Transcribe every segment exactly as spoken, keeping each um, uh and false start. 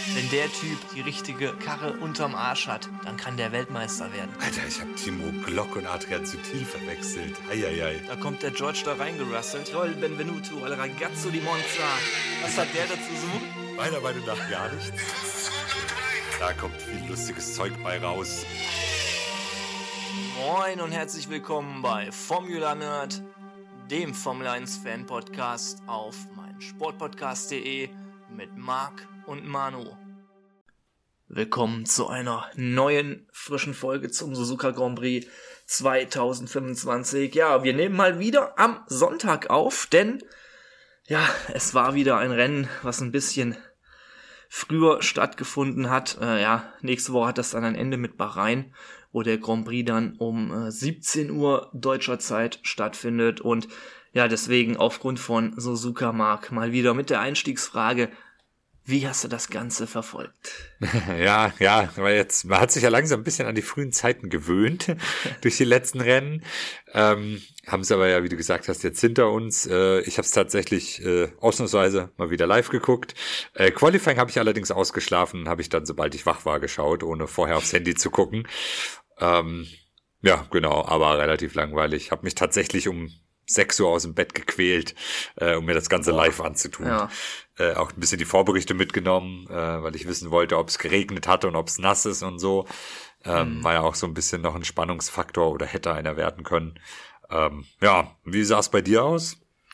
Wenn der Typ die richtige Karre unterm Arsch hat, dann kann der Weltmeister werden. Alter, ich hab Timo Glock und Adrian Sutil verwechselt. Eieiei. Da kommt der George da reingerasselt. Roll Benvenuto al ragazzo di Monza. Was hat der dazu so? Meiner Meinung nach gar nichts. Da kommt viel lustiges Zeug bei raus. Moin und herzlich willkommen bei Formula Nerd, dem Formel eins Fan Podcast auf meinsportpodcast punkt de mit Marc und Manu. Willkommen zu einer neuen, frischen Folge zum Suzuka Grand Prix zwanzig fünfundzwanzig. Ja, wir nehmen mal wieder am Sonntag auf, denn ja, es war wieder ein Rennen, was ein bisschen früher stattgefunden hat. Äh, ja, nächste Woche hat das dann ein Ende mit Bahrain, wo der Grand Prix dann um äh, siebzehn Uhr deutscher Zeit stattfindet. Und ja, deswegen aufgrund von Suzuka Marc mal wieder mit der Einstiegsfrage: Wie hast du das Ganze verfolgt? Ja, ja, weil jetzt, man hat sich ja langsam ein bisschen an die frühen Zeiten gewöhnt durch die letzten Rennen. Ähm, haben es aber ja, wie du gesagt hast, jetzt hinter uns. Äh, ich habe es tatsächlich äh, ausnahmsweise mal wieder live geguckt. Äh, Qualifying habe ich allerdings ausgeschlafen, habe ich dann, sobald ich wach war, geschaut, ohne vorher aufs Handy zu gucken. Ähm, ja, genau, aber relativ langweilig. Habe mich tatsächlich um sechs Uhr aus dem Bett gequält, äh, um mir das Ganze live anzutun. Ja. Äh, auch ein bisschen die Vorberichte mitgenommen, äh, weil ich wissen wollte, ob es geregnet hatte und ob es nass ist und so. Ähm, mhm. War ja auch so ein bisschen noch ein Spannungsfaktor oder hätte einer werden können. Ähm, ja, wie sah es bei dir aus?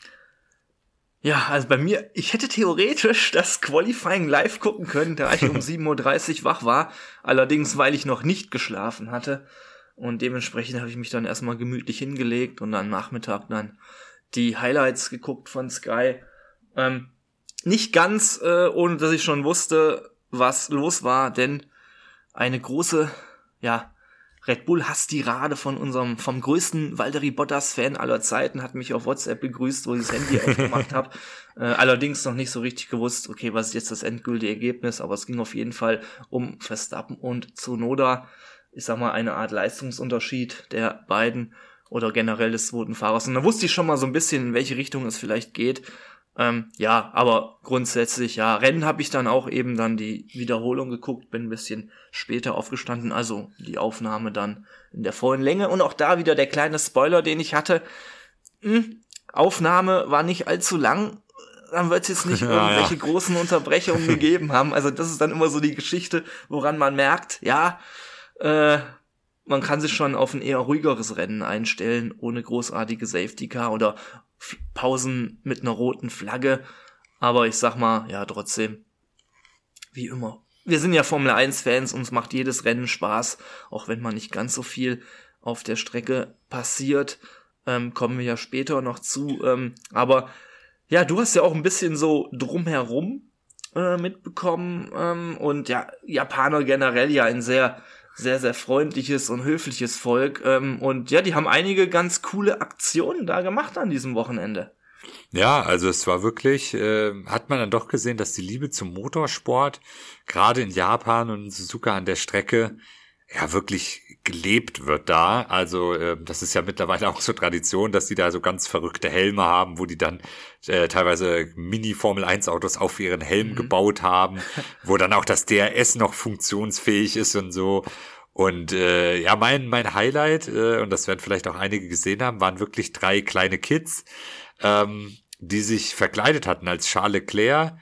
Ja, also bei mir, ich hätte theoretisch das Qualifying live gucken können, da ich um sieben Uhr dreißig wach war. Allerdings, weil ich noch nicht geschlafen hatte. Und dementsprechend habe ich mich dann erstmal gemütlich hingelegt und am Nachmittag dann die Highlights geguckt von Sky. Ähm, nicht ganz, äh, ohne dass ich schon wusste, was los war, denn eine große, ja, Red Bull Hasstirade von unserem, vom größten Valtteri Bottas-Fan aller Zeiten hat mich auf WhatsApp begrüßt, wo ich das Handy aufgemacht habe. Äh, allerdings noch nicht so richtig gewusst, okay, was ist jetzt das endgültige Ergebnis, aber es ging auf jeden Fall um Verstappen und Tsunoda. Ich sag mal, eine Art Leistungsunterschied der beiden oder generell des zweiten Fahrers. Und da wusste ich schon mal so ein bisschen, in welche Richtung es vielleicht geht. Ähm, ja, aber grundsätzlich, ja, Rennen habe ich dann auch eben dann die Wiederholung geguckt, bin ein bisschen später aufgestanden, also die Aufnahme dann in der vollen Länge. Und auch da wieder der kleine Spoiler, den ich hatte. Hm, Aufnahme war nicht allzu lang, dann wird es jetzt nicht irgendwelche ja, ja. großen Unterbrechungen gegeben haben. Also das ist dann immer so die Geschichte, woran man merkt, ja, Äh, man kann sich schon auf ein eher ruhigeres Rennen einstellen, ohne großartige Safety Car oder F- Pausen mit einer roten Flagge. Aber ich sag mal, ja, trotzdem, wie immer. Wir sind ja Formel eins Fans, uns macht jedes Rennen Spaß, auch wenn man nicht ganz so viel auf der Strecke passiert. Ähm, kommen wir ja später noch zu. Ähm, aber ja, du hast ja auch ein bisschen so drumherum äh, mitbekommen. Ähm, und ja, Japaner generell ja ein sehr sehr, sehr freundliches und höfliches Volk. Ähm, und ja, die haben einige ganz coole Aktionen da gemacht an diesem Wochenende. Ja, also es war wirklich, äh, hat man dann doch gesehen, dass die Liebe zum Motorsport gerade in Japan und Suzuka an der Strecke ja wirklich gelebt wird da. Also äh, das ist ja mittlerweile auch so Tradition, dass die da so ganz verrückte Helme haben, wo die dann äh, teilweise Mini-Formel eins Autos auf ihren Helm mhm. gebaut haben, wo dann auch das D R S noch funktionsfähig ist und so. Und äh, ja, mein mein Highlight, äh, und das werden vielleicht auch einige gesehen haben, waren wirklich drei kleine Kids, ähm, die sich verkleidet hatten als Charles Leclerc.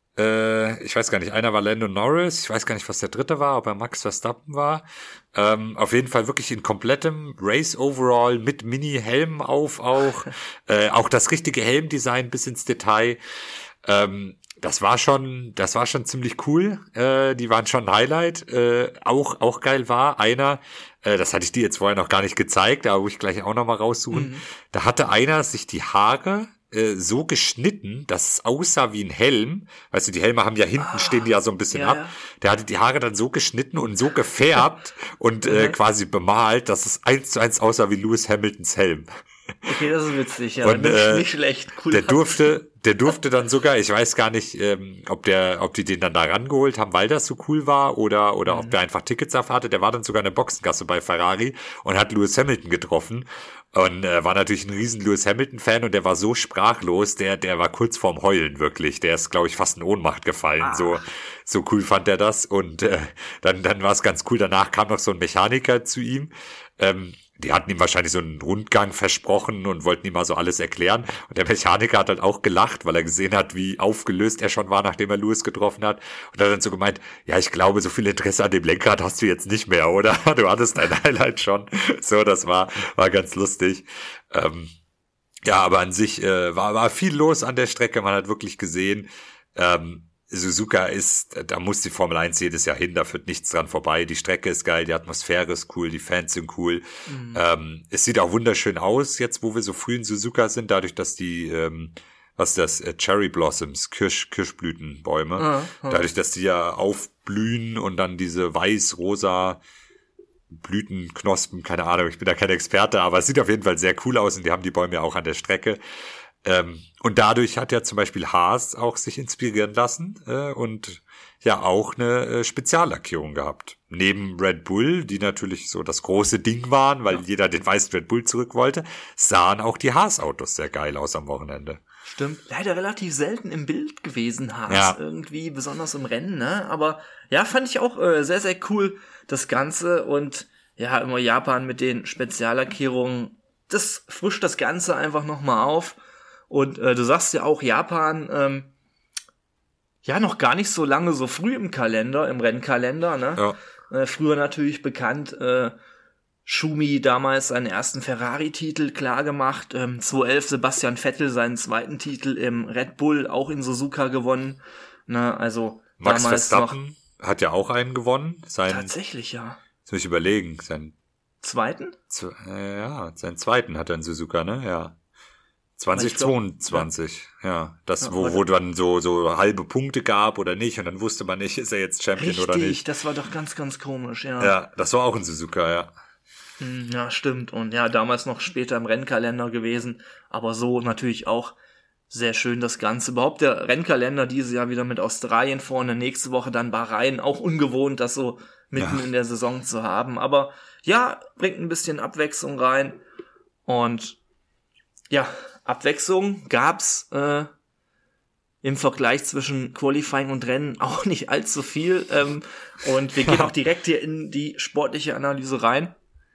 Äh, ich weiß gar nicht, einer war Lando Norris, ich weiß gar nicht, was der dritte war, ob er Max Verstappen war. Ähm, auf jeden Fall wirklich in komplettem Race-Overall mit Mini-Helmen auf auch. äh, auch das richtige Helmdesign bis ins Detail. Ähm, das war schon, das war schon ziemlich cool. Äh, die waren schon ein Highlight. Äh, auch, auch geil war einer, äh, das hatte ich dir jetzt vorher noch gar nicht gezeigt, aber wo ich gleich auch nochmal raussuchen. Mhm. Da hatte einer sich die Haare so geschnitten, dass es aussah wie ein Helm. Weißt du, die Helme haben ja hinten, ah, stehen die ja so ein bisschen ja, ab. Der hatte die Haare dann so geschnitten und so gefärbt und äh, quasi bemalt, dass es eins zu eins aussah wie Lewis Hamiltons Helm. Okay, das ist witzig, ja. Und, nicht, äh, nicht schlecht. Cool. Der durfte, Der durfte dann sogar, ich weiß gar nicht, ähm, ob der, ob die den dann da rangeholt haben, weil das so cool war oder oder mhm. ob der einfach Tickets dafür hatte. Der war dann sogar in der Boxengasse bei Ferrari und hat Lewis Hamilton getroffen und äh, war natürlich ein riesen Lewis Hamilton-Fan und der war so sprachlos, der der war kurz vorm Heulen wirklich. Der ist, glaube ich, fast in Ohnmacht gefallen. Ah. So so cool fand er das und äh, dann dann war es ganz cool. Danach kam noch so ein Mechaniker zu ihm. Ähm, Die hatten ihm wahrscheinlich so einen Rundgang versprochen und wollten ihm mal so alles erklären. Und der Mechaniker hat halt auch gelacht, weil er gesehen hat, wie aufgelöst er schon war, nachdem er Lewis getroffen hat. Und hat dann so gemeint, ja, ich glaube, so viel Interesse an dem Lenkrad hast du jetzt nicht mehr, oder? Du hattest dein Highlight schon. So, das war war ganz lustig. Ähm, ja, aber an sich äh, war war viel los an der Strecke. Man hat wirklich gesehen, ähm, Suzuka ist, da muss die Formel eins jedes Jahr hin, da führt nichts dran vorbei. Die Strecke ist geil, die Atmosphäre ist cool, die Fans sind cool. Mhm. Ähm, es sieht auch wunderschön aus, jetzt wo wir so früh in Suzuka sind, dadurch, dass die, ähm, was ist das, äh, Cherry Blossoms, Kirsch, Kirschblütenbäume, ah, ah. dadurch, dass die ja aufblühen und dann diese weiß-rosa Blütenknospen, keine Ahnung, ich bin da kein Experte, aber es sieht auf jeden Fall sehr cool aus und die haben die Bäume ja auch an der Strecke. Ähm, und dadurch hat ja zum Beispiel Haas auch sich inspirieren lassen äh, und ja auch eine äh, Speziallackierung gehabt. Neben Red Bull, die natürlich so das große Ding waren, weil ja. jeder den weißen Red Bull zurück wollte, sahen auch die Haas-Autos sehr geil aus am Wochenende. Stimmt, leider relativ selten im Bild gewesen, Haas, ja. irgendwie, besonders im Rennen, ne? Aber ja, fand ich auch äh, sehr, sehr cool, das Ganze. Und ja, immer Japan mit den Speziallackierungen, das frischt das Ganze einfach nochmal auf. Und äh, du sagst ja auch, Japan, ähm, ja, noch gar nicht so lange so früh im Kalender, im Rennkalender, ne? Ja. Äh, früher natürlich bekannt, äh, Schumi damals seinen ersten Ferrari-Titel klargemacht, ähm, zweitausendelf Sebastian Vettel seinen zweiten Titel im Red Bull, auch in Suzuka gewonnen, ne? Also Max damals Verstappen noch, hat ja auch einen gewonnen. Seinen, tatsächlich, ja. Jetzt muss ich überlegen, seinen zweiten? Z- äh, ja, seinen zweiten hat er in Suzuka, ne? Ja. zweitausendzweiundzwanzig, ja. ja. Das, ja, wo, wo dann so, so halbe Punkte gab oder nicht und dann wusste man nicht, ist er jetzt Champion richtig, oder nicht. Richtig, das war doch ganz, ganz komisch, ja. Ja, das war auch in Suzuka, ja. Ja, stimmt. Und ja, damals noch später im Rennkalender gewesen, aber so natürlich auch sehr schön das Ganze. Überhaupt der Rennkalender dieses Jahr wieder mit Australien vorne, nächste Woche dann Bahrain, auch ungewohnt, das so mitten ja. in der Saison zu haben. Aber ja, bringt ein bisschen Abwechslung rein und ja, Abwechslung gab's äh, im Vergleich zwischen Qualifying und Rennen auch nicht allzu viel. Ähm, und wir gehen auch direkt hier in die sportliche Analyse rein.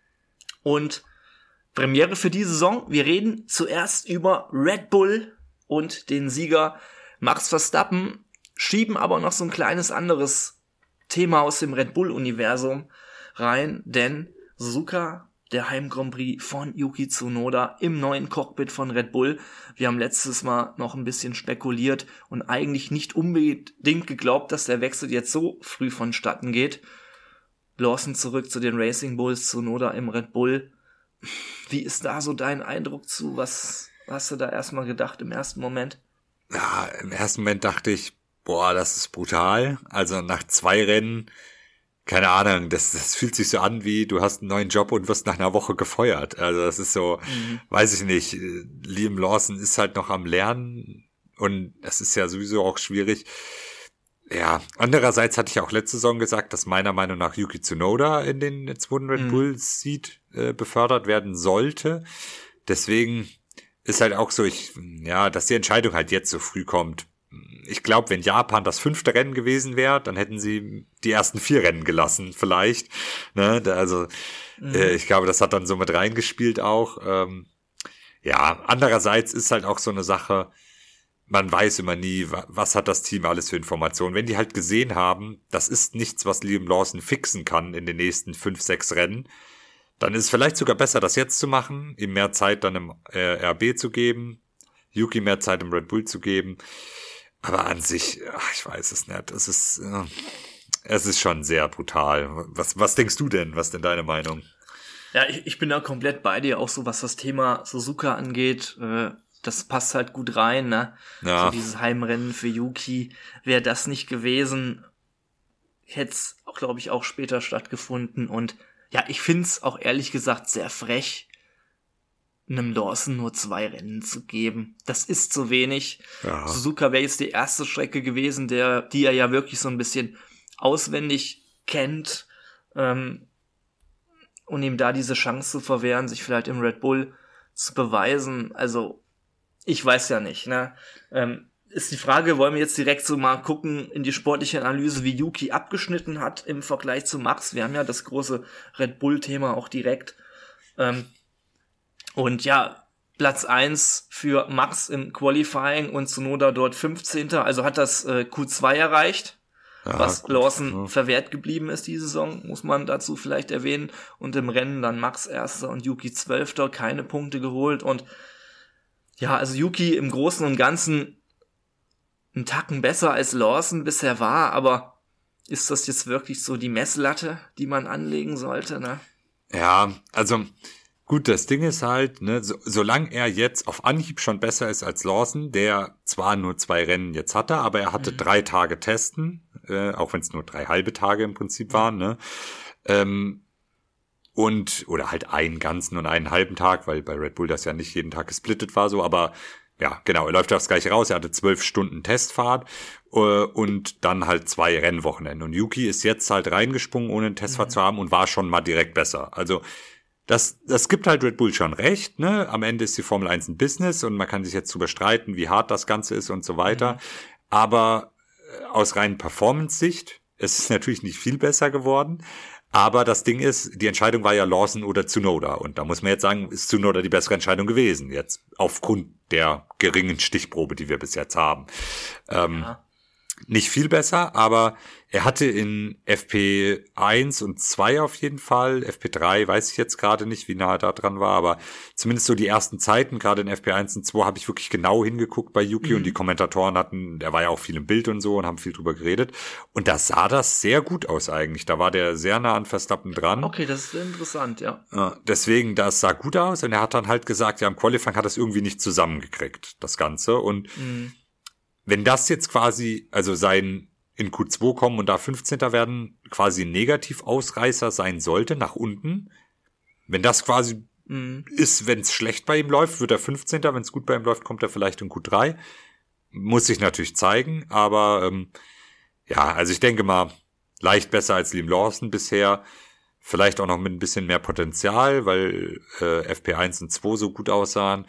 Und Premiere für die Saison. Wir reden zuerst über Red Bull und den Sieger Max Verstappen, schieben aber noch so ein kleines anderes Thema aus dem Red Bull-Universum rein, denn Suzuka, der Heim-Grand Prix von Yuki Tsunoda im neuen Cockpit von Red Bull. Wir haben letztes Mal noch ein bisschen spekuliert und eigentlich nicht unbedingt geglaubt, dass der Wechsel jetzt so früh vonstatten geht. Lawson zurück zu den Racing Bulls, Tsunoda im Red Bull. Wie ist da so dein Eindruck zu? Was hast du da erstmal gedacht im ersten Moment? Ja, im ersten Moment dachte ich, boah, das ist brutal. Also nach zwei Rennen, keine Ahnung, das, das fühlt sich so an wie, du hast einen neuen Job und wirst nach einer Woche gefeuert. Also das ist so, mhm. weiß ich nicht, Liam Lawson ist halt noch am Lernen und es ist ja sowieso auch schwierig. Ja, andererseits hatte ich auch letzte Saison gesagt, dass meiner Meinung nach Yuki Tsunoda in den zweiten Red Bull mhm. Seat äh, befördert werden sollte. Deswegen ist halt auch so, ich, ja, dass die Entscheidung halt jetzt so früh kommt. Ich glaube, wenn Japan das fünfte Rennen gewesen wäre, dann hätten sie die ersten vier Rennen gelassen, vielleicht. Ne? Also mhm. äh, ich glaube, das hat dann so mit reingespielt auch. Ähm, ja, andererseits ist halt auch so eine Sache, man weiß immer nie, was hat das Team alles für Informationen. Wenn die halt gesehen haben, das ist nichts, was Liam Lawson fixen kann in den nächsten fünf, sechs Rennen, dann ist es vielleicht sogar besser, das jetzt zu machen, ihm mehr Zeit dann im äh, R B zu geben, Yuki mehr Zeit im Red Bull zu geben. Aber an sich, ach, ich weiß es nicht, es ist, äh, es ist schon sehr brutal. Was, was denkst du denn? Was ist denn deine Meinung? Ja, ich, ich bin da komplett bei dir, auch so was das Thema Suzuka angeht. Äh, das passt halt gut rein, ne? Ja. So dieses Heimrennen für Yuki. Wäre das nicht gewesen, hätte es, glaube ich, auch später stattgefunden. Und ja, ich find's auch ehrlich gesagt sehr frech, einem Lawson nur zwei Rennen zu geben. Das ist zu wenig. Ja. Suzuka wäre jetzt die erste Strecke gewesen, der, die er ja wirklich so ein bisschen auswendig kennt, ähm, und ihm da diese Chance zu verwehren, sich vielleicht im Red Bull zu beweisen. Also, ich weiß ja nicht, ne? Ähm, ist die Frage, wollen wir jetzt direkt so mal gucken in die sportliche Analyse, wie Yuki abgeschnitten hat im Vergleich zu Max. Wir haben ja das große Red Bull-Thema auch direkt. Ähm, und ja, Platz eins für Max im Qualifying und Tsunoda dort fünfzehnter Also hat das äh, Q zwei erreicht, ja, was gut, Lawson ja. verwehrt geblieben ist die Saison, muss man dazu vielleicht erwähnen. Und im Rennen dann Max erster und Yuki zwölfter keine Punkte geholt. Und ja, also Yuki im Großen und Ganzen einen Tacken besser als Lawson bisher war, aber ist das jetzt wirklich so die Messlatte, die man anlegen sollte, ne? Ja, also gut, das Ding ist halt, ne, so, solange er jetzt auf Anhieb schon besser ist als Lawson, der zwar nur zwei Rennen jetzt hatte, aber er hatte mhm. drei Tage testen, äh, auch wenn es nur drei halbe Tage im Prinzip waren, ne? Ähm, und, oder halt einen ganzen und einen halben Tag, weil bei Red Bull das ja nicht jeden Tag gesplittet war so, aber ja, genau, er läuft aufs Gleiche raus, er hatte zwölf Stunden Testfahrt äh, und dann halt zwei Rennwochenenden. Und Yuki ist jetzt halt reingesprungen, ohne eine Testfahrt mhm. zu haben und war schon mal direkt besser. Also das das gibt halt Red Bull schon recht, ne? Am Ende ist die Formel eins ein Business und man kann sich jetzt drüber streiten, wie hart das Ganze ist und so weiter. Mhm. Aber aus rein Performance-Sicht, es ist natürlich nicht viel besser geworden. Aber das Ding ist, die Entscheidung war ja Lawson oder Tsunoda. Und da muss man jetzt sagen, ist Tsunoda die bessere Entscheidung gewesen. Jetzt aufgrund der geringen Stichprobe, die wir bis jetzt haben. Ähm, ja. Nicht viel besser, aber er hatte in F P eins und zwei auf jeden Fall. F P drei weiß ich jetzt gerade nicht, wie nah er da dran war, aber zumindest so die ersten Zeiten, gerade in F P eins und zwei, habe ich wirklich genau hingeguckt bei Yuki mhm. und die Kommentatoren hatten, der war ja auch viel im Bild und so und haben viel drüber geredet. Und da sah das sehr gut aus eigentlich. Da war der sehr nah an Verstappen dran. Okay, das ist interessant, ja. ja deswegen, das sah gut aus und er hat dann halt gesagt, ja, im Qualifying hat er es irgendwie nicht zusammengekriegt, das Ganze. Und mhm. wenn das jetzt quasi, also sein in Q zwei kommen und da fünfzehnter werden, quasi ein Negativausreißer sein sollte, nach unten, wenn das quasi mm. ist, wenn es schlecht bei ihm läuft, wird er fünfzehnter wenn es gut bei ihm läuft, kommt er vielleicht in Q drei. Muss sich natürlich zeigen, aber ähm, ja, also ich denke mal, leicht besser als Liam Lawson bisher, vielleicht auch noch mit ein bisschen mehr Potenzial, weil äh, F P eins und zwei so gut aussahen.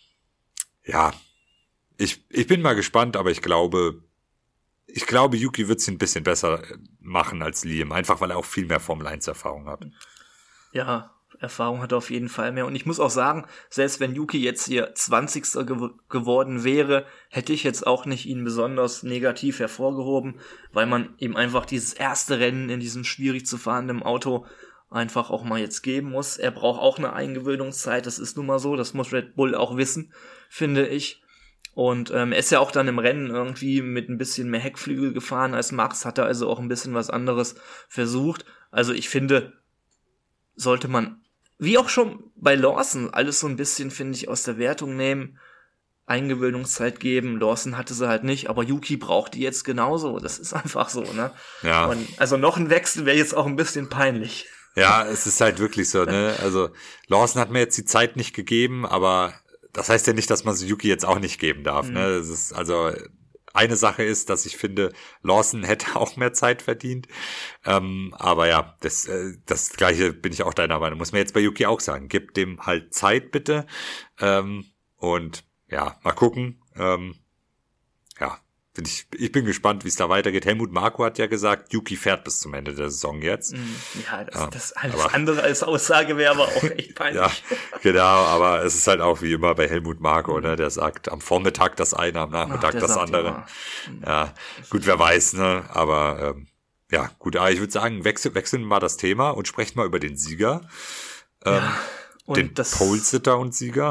Ja, Ich, ich bin mal gespannt, aber ich glaube, ich glaube, Yuki wird es ein bisschen besser machen als Liam, einfach weil er auch viel mehr Formel eins Erfahrung hat. Ja, Erfahrung hat er auf jeden Fall mehr. Und ich muss auch sagen, selbst wenn Yuki jetzt hier zwanzigster Ge- geworden wäre, hätte ich jetzt auch nicht ihn besonders negativ hervorgehoben, weil man ihm einfach dieses erste Rennen in diesem schwierig zu fahrenden Auto einfach auch mal jetzt geben muss. Er braucht auch eine Eingewöhnungszeit, das ist nun mal so, das muss Red Bull auch wissen, finde ich. Und ähm, er ist ja auch dann im Rennen irgendwie mit ein bisschen mehr Heckflügel gefahren als Max, hat er also auch ein bisschen was anderes versucht. Also ich finde, sollte man, wie auch schon bei Lawson, alles so ein bisschen, finde ich, aus der Wertung nehmen, Eingewöhnungszeit geben. Lawson hatte sie halt nicht, aber Yuki braucht die jetzt genauso. Das ist einfach so, ne? Ja. Und also noch ein Wechsel wäre jetzt auch ein bisschen peinlich. Ja, es ist halt wirklich so, ne? Also Lawson hat mir jetzt die Zeit nicht gegeben, aber das heißt ja nicht, dass man so Yuki jetzt auch nicht geben darf, mhm. ne? Das ist also eine Sache ist, dass ich finde, Lawson hätte auch mehr Zeit verdient. Ähm, aber ja, das, äh, das Gleiche bin ich auch deiner Meinung. Muss man jetzt bei Yuki auch sagen. Gib dem halt Zeit bitte. Ähm, und ja, mal gucken. Ähm, ja, bin ich, ich bin gespannt, wie es da weitergeht. Helmut Marko hat ja gesagt, Yuki fährt bis zum Ende der Saison jetzt. Ja, das, ja, das alles aber, andere als Aussage wäre aber auch echt peinlich. Ja, genau, aber es ist halt auch wie immer bei Helmut Marko, ne? Der sagt am Vormittag das eine, am Nachmittag Ach, das andere. Ja, gut, wer weiß, ne? Aber ähm, ja, gut, aber ich würde sagen, wechsel, wechseln wir mal das Thema und sprechen mal über den Sieger. Ähm, ja, und den Pole-Sitter und Sieger.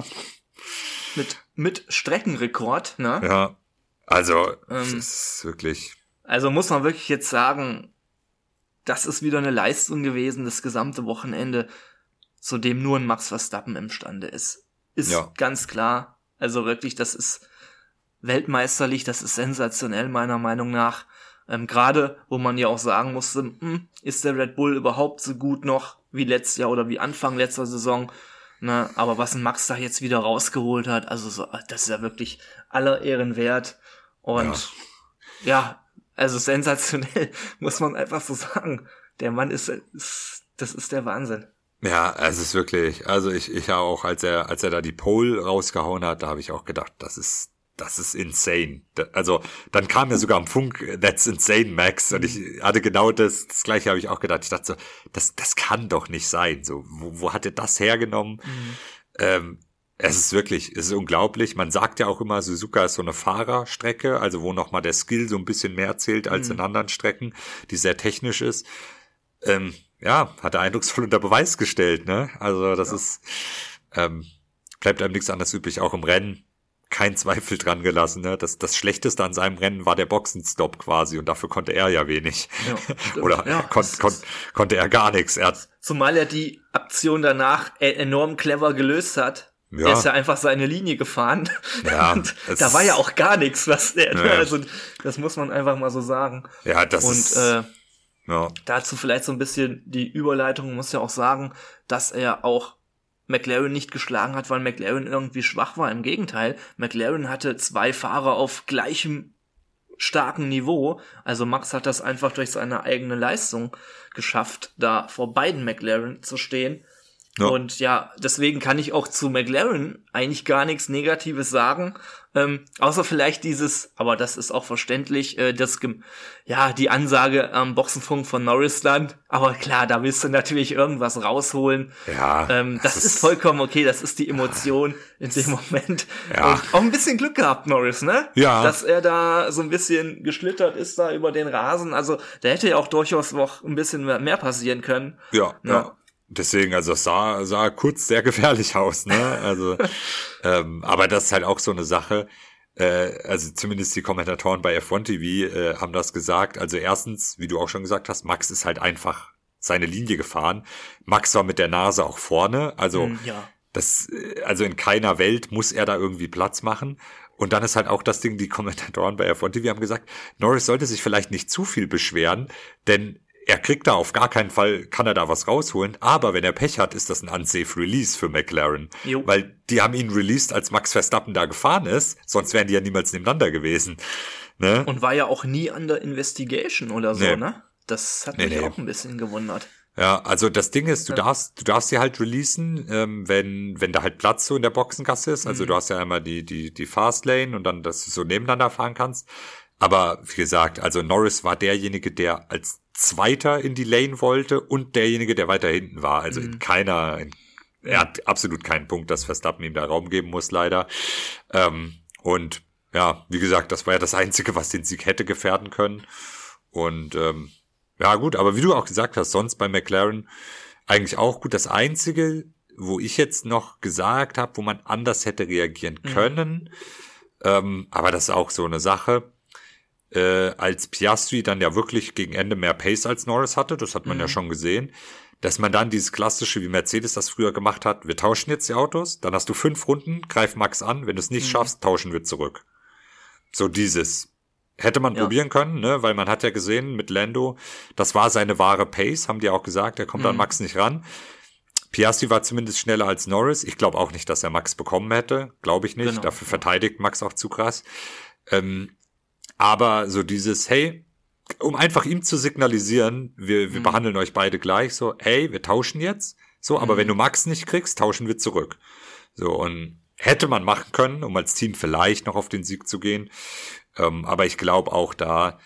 Mit, mit Streckenrekord, ne? Ja. Also, das ähm, ist wirklich... Also muss man wirklich jetzt sagen, das ist wieder eine Leistung gewesen, das gesamte Wochenende, zu dem nur ein Max Verstappen imstande ist. Ist ja. ganz klar. Also wirklich, das ist weltmeisterlich, das ist sensationell meiner Meinung nach. Ähm, gerade, wo man ja auch sagen musste, hm, ist der Red Bull überhaupt so gut noch wie letztes Jahr oder wie Anfang letzter Saison? Ne? Aber was ein Max da jetzt wieder rausgeholt hat, also so, das ist ja wirklich aller Ehren wert. Und ja, ja also sensationell, muss man einfach so sagen. Der Mann ist, ist das ist der Wahnsinn. Ja, es ist wirklich, also ich, ich auch, als er, als er da die Pole rausgehauen hat, da habe ich auch gedacht, das ist, das ist insane. Da, also, dann kam ja sogar am Funk, that's insane, Max, und ich hatte genau das, das Gleiche habe ich auch gedacht. Ich dachte so, das, das kann doch nicht sein, so, wo, wo hat er das hergenommen? Mhm. Ähm, es ist wirklich, es ist unglaublich. Man sagt ja auch immer, Suzuka ist so eine Fahrerstrecke, also wo nochmal der Skill so ein bisschen mehr zählt als mhm. in anderen Strecken, die sehr technisch ist. Ähm, ja, hat er eindrucksvoll unter Beweis gestellt, ne? Also das ja. ist, ähm, bleibt einem nichts anderes übrig, auch im Rennen. Kein Zweifel dran gelassen, ne? Das, das Schlechteste an seinem Rennen war der Boxenstopp quasi und dafür konnte er ja wenig. Ja, oder ja, kon, kon, konnte er gar nichts. Er hat, zumal er die Aktion danach enorm clever gelöst hat. Ja. Er ist ja einfach seine Linie gefahren. Ja, und da war ja auch gar nichts, was der, ja. also das muss man einfach mal so sagen. Ja, das und, ist... Äh, Ja. Dazu vielleicht so ein bisschen die Überleitung, muss ja auch sagen, dass er auch McLaren nicht geschlagen hat, weil McLaren irgendwie schwach war. Im Gegenteil, McLaren hatte zwei Fahrer auf gleichem starken Niveau. Also Max hat das einfach durch seine eigene Leistung geschafft, da vor beiden McLaren zu stehen. Ja. Und ja, deswegen kann ich auch zu McLaren eigentlich gar nichts Negatives sagen, ähm, außer vielleicht dieses, aber das ist auch verständlich, äh, das, ja, die Ansage am Boxenfunk von Norris dann, aber klar, da willst du natürlich irgendwas rausholen. Ja. Ähm, das, das ist vollkommen okay, das ist die Emotion in dem Moment. Ja. Und auch ein bisschen Glück gehabt, Norris, ne? Ja. Dass er da so ein bisschen geschlittert ist da über den Rasen, also da hätte ja auch durchaus noch ein bisschen mehr passieren können. Ja, ja. ja. Deswegen, also es sah, sah kurz sehr gefährlich aus, ne? Also, ähm, aber das ist halt auch so eine Sache. Äh, also zumindest die Kommentatoren bei F eins T V äh, haben das gesagt. Also erstens, wie du auch schon gesagt hast, Max ist halt einfach seine Linie gefahren. Max war mit der Nase auch vorne. Also mm, ja. das, also in keiner Welt muss er da irgendwie Platz machen. Und dann ist halt auch das Ding, die Kommentatoren bei F eins T V haben gesagt, Norris sollte sich vielleicht nicht zu viel beschweren, denn er kriegt da auf gar keinen Fall, kann er da was rausholen, aber wenn er Pech hat, ist das ein unsafe Release für McLaren. Jo. Weil die haben ihn released, als Max Verstappen da gefahren ist, sonst wären die ja niemals nebeneinander gewesen. Ne? Und war ja auch nie under investigation oder so, nee. ne? Das hat nee, mich nee. auch ein bisschen gewundert. Ja, also das Ding ist, du darfst, du darfst sie halt releasen, ähm, wenn, wenn da halt Platz so in der Boxengasse ist. Also mhm. du hast ja einmal die, die, die Fastlane und dann, dass du so nebeneinander fahren kannst. Aber wie gesagt, also Norris war derjenige, der als Zweiter in die Lane wollte und derjenige, der weiter hinten war. Also mhm. in keiner, in, er hat absolut keinen Punkt, dass Verstappen ihm da Raum geben muss, leider. Ähm, und ja, wie gesagt, das war ja das Einzige, was den Sieg hätte gefährden können. Und ähm, ja gut, aber wie du auch gesagt hast, sonst bei McLaren eigentlich auch gut. Das Einzige, wo ich jetzt noch gesagt habe, wo man anders hätte reagieren können, mhm. ähm, aber das ist auch so eine Sache, Äh, als Piastri dann ja wirklich gegen Ende mehr Pace als Norris hatte, das hat man mhm. ja schon gesehen, dass man dann dieses klassische, wie Mercedes das früher gemacht hat, wir tauschen jetzt die Autos, dann hast du fünf Runden, greif Max an, wenn du es nicht mhm. schaffst, tauschen wir zurück. So dieses. Hätte man ja. probieren können, ne, weil man hat ja gesehen mit Lando, das war seine wahre Pace, haben die auch gesagt, er kommt mhm. an Max nicht ran. Piastri war zumindest schneller als Norris, ich glaube auch nicht, dass er Max bekommen hätte, glaube ich nicht, genau. Dafür verteidigt Max auch zu krass. Ähm, Aber so dieses, hey, um einfach ihm zu signalisieren, wir, wir mhm. behandeln euch beide gleich, so, hey, wir tauschen jetzt, so, aber mhm. wenn du Max nicht kriegst, tauschen wir zurück. So, und hätte man machen können, um als Team vielleicht noch auf den Sieg zu gehen, ähm, aber ich glaube auch da,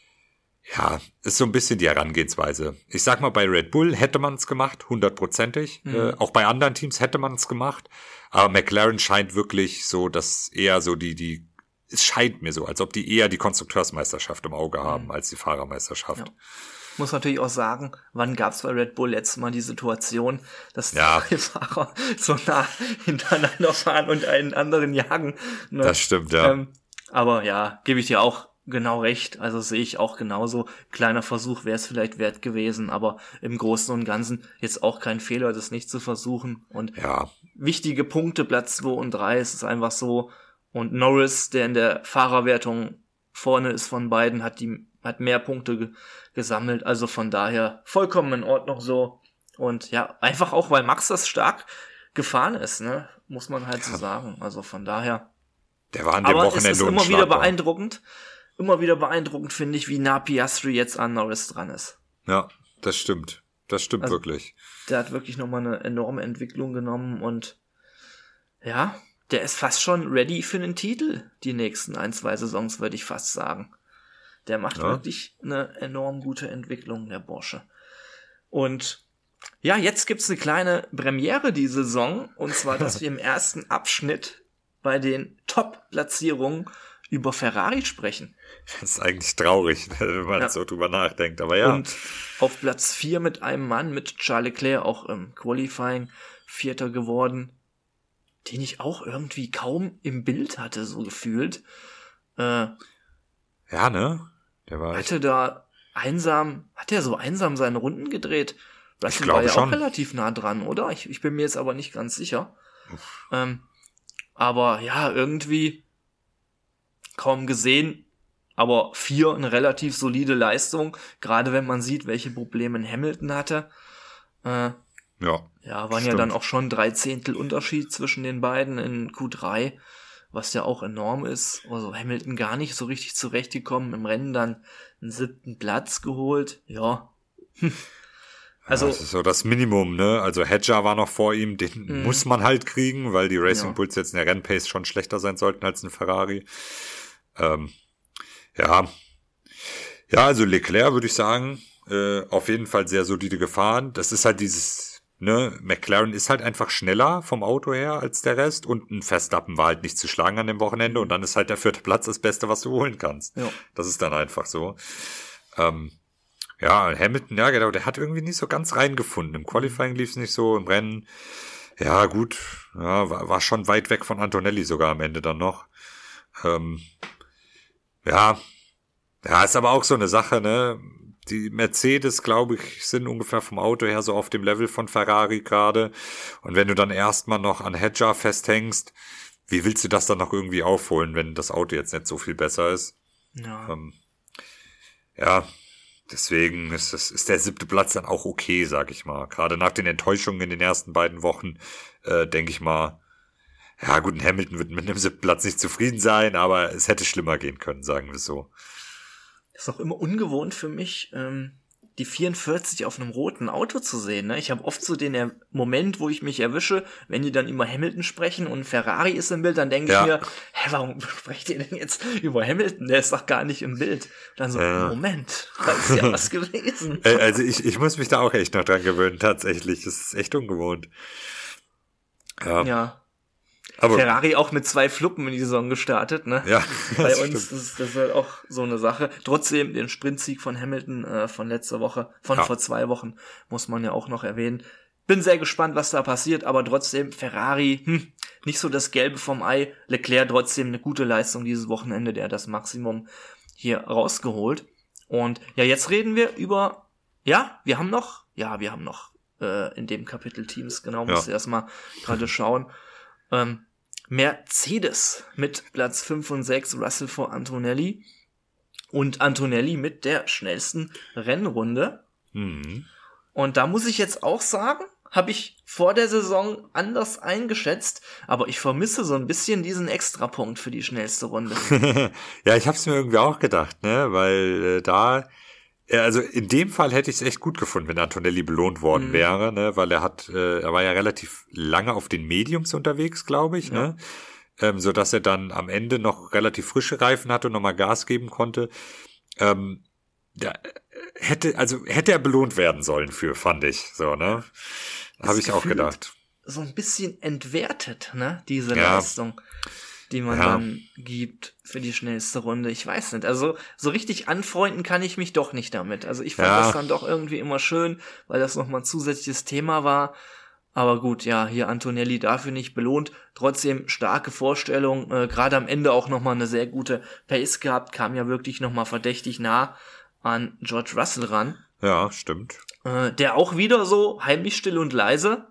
ja, ist so ein bisschen die Herangehensweise. Ich sag mal, bei Red Bull hätte man es gemacht, hundertprozentig, mhm. äh, auch bei anderen Teams hätte man es gemacht, aber McLaren scheint wirklich so, dass eher so die, die es scheint mir so, als ob die eher die Konstrukteursmeisterschaft im Auge haben, mhm. als die Fahrermeisterschaft. Ja. Muss natürlich auch sagen, wann gab es bei Red Bull letztes Mal die Situation, dass ja. die Fahrer so nah hintereinander fahren und einen anderen jagen. Ne? Das stimmt, ja. Ähm, aber ja, gebe ich dir auch genau recht. Also sehe ich auch genauso. Kleiner Versuch wäre es vielleicht wert gewesen, aber im Großen und Ganzen jetzt auch kein Fehler, das nicht zu versuchen. Und ja. wichtige Punkte, Platz zwei und drei, es ist einfach so. Und Norris, der in der Fahrerwertung vorne ist von beiden, hat die hat mehr Punkte ge- gesammelt. Also von daher vollkommen in Ordnung so. Und ja, einfach auch, weil Max das stark gefahren ist, ne? Muss man halt so sagen. Also von daher. Der war an dem Aber Wochenende es ist immer wieder unschlagbar. beeindruckend, immer wieder beeindruckend, finde ich, wie nah Piastri jetzt an Norris dran ist. Ja, das stimmt. Das stimmt Also, wirklich. Der hat wirklich nochmal eine enorme Entwicklung genommen und ja, der ist fast schon ready für den Titel, die nächsten ein, zwei Saisons, würde ich fast sagen. Der macht ja. wirklich eine enorm gute Entwicklung, der Bursche. Und ja, jetzt gibt's eine kleine Premiere die Saison, und zwar, dass wir im ersten Abschnitt bei den Top-Platzierungen über Ferrari sprechen. Das ist eigentlich traurig, wenn man ja. so drüber nachdenkt, aber ja. Und auf Platz vier mit einem Mann, mit Charles Leclerc, auch im Qualifying Vierter geworden, den ich auch irgendwie kaum im Bild hatte, so gefühlt. Äh, ja, ne? Der war hatte da einsam, hat er so einsam seine Runden gedreht? Russell ich war ja schon. auch relativ nah dran, oder? Ich, ich bin mir jetzt aber nicht ganz sicher. Ähm, aber ja, irgendwie kaum gesehen, aber vier eine relativ solide Leistung, gerade wenn man sieht, welche Probleme Hamilton hatte. Äh, ja, ja, waren stimmt. ja dann auch schon drei Zehntel Unterschied zwischen den beiden in Q drei, was ja auch enorm ist. Also Hamilton gar nicht so richtig zurechtgekommen, im Rennen dann einen siebten Platz geholt. Ja. Also, ja, das ist so das Minimum, ne? Also Hedger war noch vor ihm, den mm. muss man halt kriegen, weil die Racing ja. Bulls jetzt in der Rennpace schon schlechter sein sollten als ein Ferrari. Ähm, ja. Ja, also Leclerc würde ich sagen, äh, auf jeden Fall sehr solide gefahren. Das ist halt dieses, ne, McLaren ist halt einfach schneller vom Auto her als der Rest und ein Verstappen war halt nicht zu schlagen an dem Wochenende und dann ist halt der vierte Platz das Beste, was du holen kannst. Ja. Das ist dann einfach so. Ähm, Ja, Hamilton, ja genau, der hat irgendwie nicht so ganz reingefunden. Im Qualifying lief es nicht so, im Rennen, ja gut, ja, war, war schon weit weg von Antonelli sogar am Ende dann noch. Ähm, ja, ja, ist aber auch so eine Sache, ne? Die Mercedes, glaube ich, sind ungefähr vom Auto her so auf dem Level von Ferrari gerade. Und wenn du dann erstmal noch an Hedger festhängst, wie willst du das dann noch irgendwie aufholen, wenn das Auto jetzt nicht so viel besser ist? Ja. Ähm, ja. Deswegen ist, das, ist der siebte Platz dann auch okay, sag ich mal. Gerade nach den Enttäuschungen in den ersten beiden Wochen, äh, denke ich mal, ja gut, ein Hamilton wird mit einem siebten Platz nicht zufrieden sein, aber es hätte schlimmer gehen können, sagen wir so. Ist auch immer ungewohnt für mich, ähm, die vierundvierzig auf einem roten Auto zu sehen. Ne? Ich habe oft so den er- Moment, wo ich mich erwische, wenn die dann über Hamilton sprechen und Ferrari ist im Bild, dann denke ja. ich mir, hä, warum sprecht ihr denn jetzt über Hamilton? Der ist doch gar nicht im Bild. Dann so, ja. Moment, da ist ja was gewesen. Also ich, ich muss mich da auch echt noch dran gewöhnen, tatsächlich. Das ist echt ungewohnt. Ja. ja. Aber Ferrari auch mit zwei Fluppen in die Saison gestartet, ne? Ja. Bei uns ist das halt auch so eine Sache. Trotzdem den Sprintsieg von Hamilton äh, von letzter Woche, von ja. vor zwei Wochen, muss man ja auch noch erwähnen. Bin sehr gespannt, was da passiert, aber trotzdem Ferrari, hm, nicht so das Gelbe vom Ei. Leclerc trotzdem eine gute Leistung dieses Wochenende, der hat das Maximum hier rausgeholt. Und ja, jetzt reden wir über, ja, wir haben noch, ja, wir haben noch äh, in dem Kapitel Teams, genau, ja. muss ich erstmal gerade schauen. Ähm, Mercedes mit Platz fünf und sechs, Russell vor Antonelli und Antonelli mit der schnellsten Rennrunde. Mhm. Und da muss ich jetzt auch sagen, habe ich vor der Saison anders eingeschätzt, aber ich vermisse so ein bisschen diesen Extrapunkt für die schnellste Runde. Ja, ich habe es mir irgendwie auch gedacht, ne, weil äh, da also in dem Fall hätte ich es echt gut gefunden, wenn Antonelli belohnt worden mhm. wäre, ne, weil er hat, äh, er war ja relativ lange auf den Mediums unterwegs, glaube ich, ja. ne, ähm, so dass er dann am Ende noch relativ frische Reifen hatte und nochmal Gas geben konnte. Ähm, da hätte, also hätte er belohnt werden sollen für, fand ich, so, ne, habe ich auch gedacht. So ein bisschen entwertet, ne, diese ja. Leistung, die man ja. dann gibt für die schnellste Runde. Ich weiß nicht, also so richtig anfreunden kann ich mich doch nicht damit. Also ich fand ja. das dann doch irgendwie immer schön, weil das nochmal ein zusätzliches Thema war. Aber gut, ja, hier Antonelli dafür nicht belohnt. Trotzdem starke Vorstellung, äh, gerade am Ende auch nochmal eine sehr gute Pace gehabt, kam ja wirklich nochmal verdächtig nah an George Russell ran. Ja, stimmt. Äh, der auch wieder so heimlich still und leise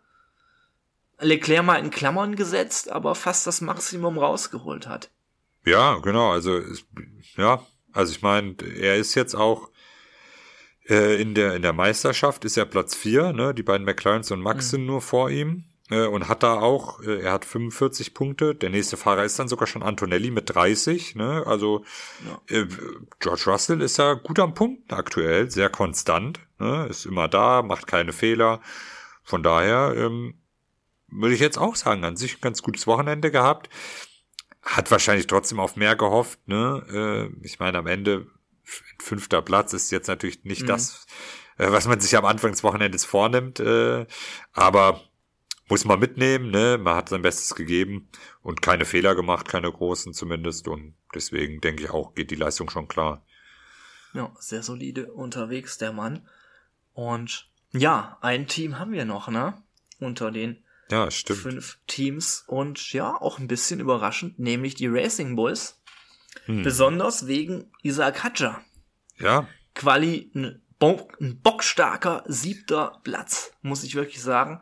Leclerc mal in Klammern gesetzt, aber fast das Maximum rausgeholt hat. Ja, genau, also ja, also ich meine, er ist jetzt auch äh, in der in der Meisterschaft ist er Platz vier, ne? Die beiden McLarens und Max mhm. sind nur vor ihm. äh, und hat da auch, äh, er hat fünfundvierzig Punkte. Der nächste Fahrer ist dann sogar schon Antonelli mit dreißig. Ne? Also ja. äh, George Russell ist ja gut am Punkt aktuell, sehr konstant. Ne? Ist immer da, macht keine Fehler. Von daher ähm, würde ich jetzt auch sagen, an sich ein ganz gutes Wochenende gehabt. Hat wahrscheinlich trotzdem auf mehr gehofft. Ne? Äh, ich meine, am Ende fünfter Platz ist jetzt natürlich nicht mhm. das, äh, was man sich am Anfang des Wochenendes vornimmt. Äh, aber muss man mitnehmen. Ne? Man hat sein Bestes gegeben und keine Fehler gemacht, keine großen zumindest. Und deswegen denke ich auch, geht die Leistung schon klar. Ja, sehr solide unterwegs, der Mann. Und ja, ein Team haben wir noch, ne? Unter den ja, stimmt. fünf Teams. Und ja, auch ein bisschen überraschend, nämlich die Racing Bulls. Hm. Besonders wegen Isaac Hadjar. Ja. Quali, ein, Bo- ein bockstarker siebter Platz, muss ich wirklich sagen.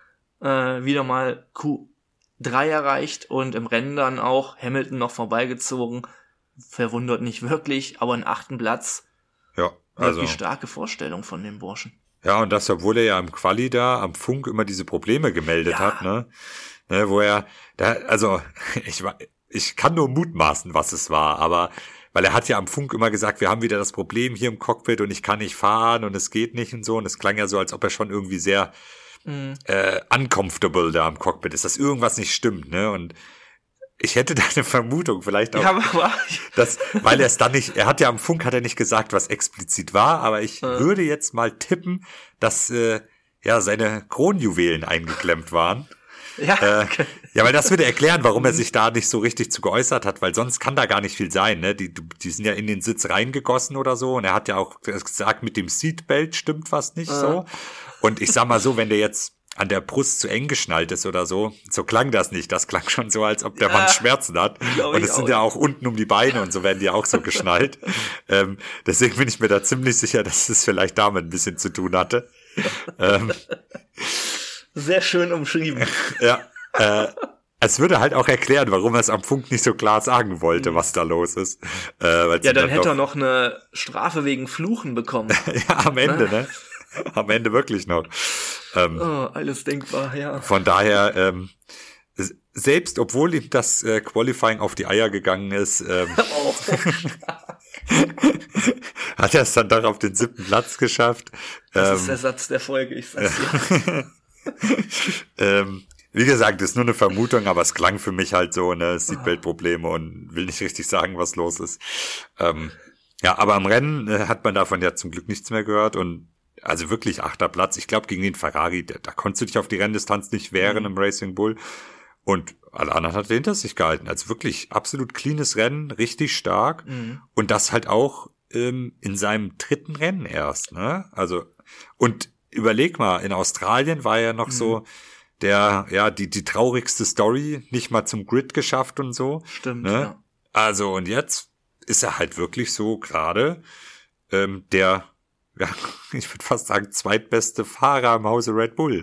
Äh, wieder mal Q drei erreicht und im Rennen dann auch Hamilton noch vorbeigezogen. Verwundert nicht wirklich, aber einen achten Platz. Ja, also. Wirklich starke Vorstellung von dem Burschen. Ja, und das, obwohl er ja im Quali da am Funk immer diese Probleme gemeldet ja. hat, ne? ne? Wo er, da, also, ich war, ich kann nur mutmaßen, was es war, aber, weil er hat ja am Funk immer gesagt, wir haben wieder das Problem hier im Cockpit und ich kann nicht fahren und es geht nicht und so, und es klang ja so, als ob er schon irgendwie sehr, mhm. äh, uncomfortable da am Cockpit ist, dass irgendwas nicht stimmt, ne? Und ich hätte da eine Vermutung, vielleicht auch, ja, aber dass, weil er es dann nicht, er hat ja am Funk, hat er nicht gesagt, was explizit war, aber ich äh. würde jetzt mal tippen, dass äh, ja seine Kronjuwelen eingeklemmt waren. Ja. Äh, ja, weil das würde erklären, warum er sich da nicht so richtig zu geäußert hat, weil sonst kann da gar nicht viel sein, ne? Die, die sind ja in den Sitz reingegossen oder so, und er hat ja auch gesagt, mit dem Seatbelt stimmt was nicht äh. so. Und ich sag mal so, wenn der jetzt an der Brust zu eng geschnallt ist oder so, so klang das nicht. Das klang schon so, als ob der ja, Mann Schmerzen hat. Und es sind ja auch unten um die Beine und so werden die auch so geschnallt. ähm, deswegen bin ich mir da ziemlich sicher, dass es vielleicht damit ein bisschen zu tun hatte. ähm, Sehr schön umschrieben. Ja, äh, es würde halt auch erklären, warum er es am Funk nicht so klar sagen wollte, mhm. was da los ist. Äh, ja, dann, dann hätte doch er noch eine Strafe wegen Fluchen bekommen. Ja, am Ende, ne? ne? Am Ende wirklich noch. Ähm, oh, alles denkbar, ja. Von daher, ähm, selbst obwohl ihm das äh, Qualifying auf die Eier gegangen ist, ähm, oh, hat er es dann doch auf den siebten Platz geschafft. Das ähm, ist der Satz der Folge, ich sag's dir. ähm, wie gesagt, ist nur eine Vermutung, aber es klang für mich halt so, ne, Seatbelt-Probleme und will nicht richtig sagen, was los ist. Ähm, ja, aber am Rennen äh, hat man davon ja zum Glück nichts mehr gehört, und also wirklich achter Platz. Ich glaube, gegen den Ferrari, da, da konntest du dich auf die Renndistanz nicht wehren mhm. im Racing Bull. Und alle anderen hat er hinter sich gehalten. Also wirklich absolut cleanes Rennen, richtig stark. Mhm. Und das halt auch ähm, in seinem dritten Rennen erst. Ne? Also, und überleg mal, in Australien war ja noch mhm. so der, ja, die die traurigste Story, nicht mal zum Grid geschafft und so. Stimmt, ne? ja. Also, und jetzt ist er halt wirklich so gerade ähm, der, ja, ich würde fast sagen, zweitbeste Fahrer im Hause Red Bull.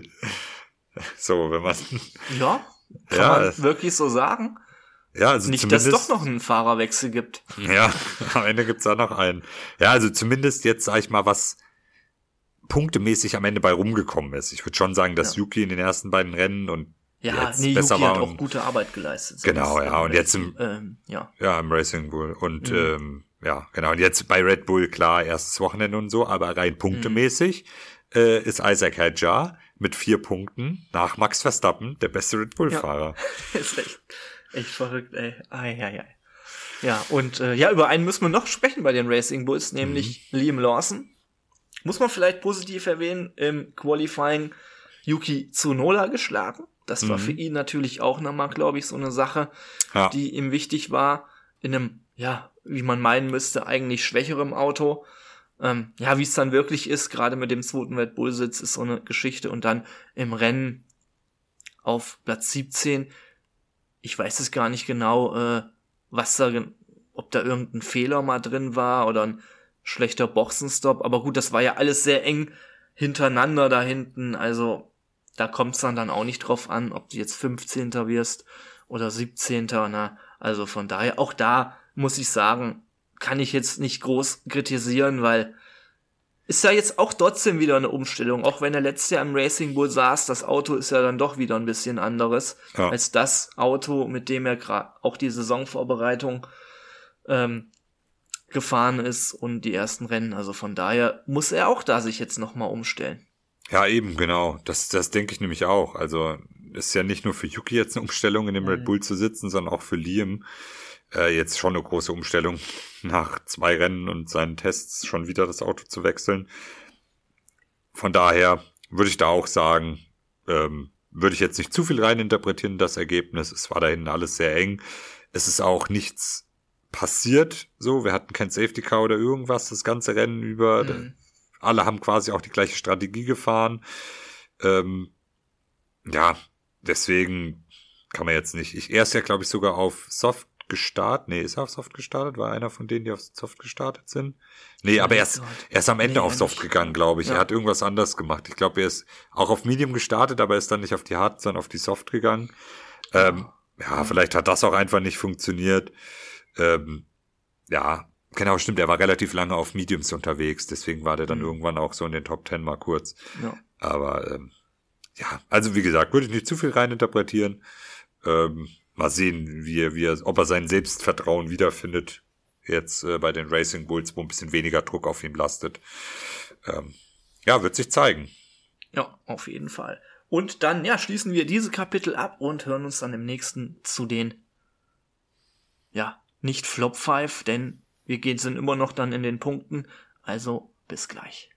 So, wenn man... Ja, kann ja, man wirklich so sagen. Ja, also nicht, dass es doch noch einen Fahrerwechsel gibt. Ja, am Ende gibt's da noch einen. Ja, also zumindest jetzt, sag ich mal, was punktemäßig am Ende bei rumgekommen ist. Ich würde schon sagen, dass ja. Yuki in den ersten beiden Rennen und ja, jetzt nee, besser Yuki war hat und, auch gute Arbeit geleistet. Genau, ja, und jetzt im, ähm, ja. ja, im Racing Bull und, mhm. ähm, ja, genau. Und jetzt bei Red Bull, klar, erstes Wochenende und so, aber rein punktemäßig mhm. äh, ist Isaac Hadjar mit vier Punkten nach Max Verstappen der beste Red Bull-Fahrer. Ja. Ist echt, echt verrückt, ey. Ai, ai, ai. Ja, und äh, ja, über einen müssen wir noch sprechen bei den Racing Bulls, nämlich mhm. Liam Lawson. Muss man vielleicht positiv erwähnen, im Qualifying Yuki Tsunoda geschlagen. Das war mhm. für ihn natürlich auch nochmal, glaube ich, so eine Sache, ja. die ihm wichtig war, in einem, ja, wie man meinen müsste, eigentlich schwächerem Auto. Ähm, ja, wie es dann wirklich ist, gerade mit dem zweiten Red Bull-Sitz, ist so eine Geschichte. Und dann im Rennen auf Platz siebzehn, ich weiß es gar nicht genau, äh, was da, ob da irgendein Fehler mal drin war oder ein schlechter Boxenstopp. Aber gut, das war ja alles sehr eng hintereinander da hinten. Also da kommt es dann, dann auch nicht drauf an, ob du jetzt fünfzehnter wirst oder siebzehnter. Na, also von daher, auch da muss ich sagen, kann ich jetzt nicht groß kritisieren, weil ist ja jetzt auch trotzdem wieder eine Umstellung, auch wenn er letztes Jahr im Racing Bull saß, das Auto ist ja dann doch wieder ein bisschen anderes ja. als das Auto, mit dem er gerade auch die Saisonvorbereitung ähm, gefahren ist und die ersten Rennen, also von daher muss er auch da sich jetzt nochmal umstellen. Ja, eben, genau, das, das denke ich nämlich auch, also ist ja nicht nur für Yuki jetzt eine Umstellung in dem mhm. Red Bull zu sitzen, sondern auch für Liam äh, jetzt schon eine große Umstellung, nach zwei Rennen und seinen Tests schon wieder das Auto zu wechseln. Von daher würde ich da auch sagen, ähm, würde ich jetzt nicht zu viel reininterpretieren in das Ergebnis. Es war da hinten alles sehr eng. Es ist auch nichts passiert, so. Wir hatten kein Safety Car oder irgendwas das ganze Rennen über. Mhm. Alle haben quasi auch die gleiche Strategie gefahren. Ähm, ja, deswegen kann man jetzt nicht. Ich, er ist ja, glaube ich, sogar auf Soft gestartet. Nee, ist er auf Soft gestartet? War einer von denen, die auf Soft gestartet sind? Nee, aber er ist, er ist am Ende nee, auf Soft gegangen, glaube ich. Ja. Er hat irgendwas anders gemacht. Ich glaube, er ist auch auf Medium gestartet, aber er ist dann nicht auf die Hard, sondern auf die Soft gegangen. Ähm, ja, ja, vielleicht hat das auch einfach nicht funktioniert. Ähm, ja, genau, stimmt. Er war relativ lange auf Mediums unterwegs. Deswegen war der dann mhm. irgendwann auch so in den Top Ten mal kurz. Ja. Aber ähm, ja, also wie gesagt, würde ich nicht zu viel reininterpretieren. Ähm, Mal sehen, wie er, wie er, ob er sein Selbstvertrauen wiederfindet. Jetzt äh, bei den Racing Bulls, wo ein bisschen weniger Druck auf ihm lastet. Ähm, ja, wird sich zeigen. Ja, auf jeden Fall. Und dann, ja, schließen wir diese Kapitel ab und hören uns dann im nächsten zu den, ja, nicht Flop fünf, denn wir gehen, sind immer noch dann in den Punkten. Also, bis gleich.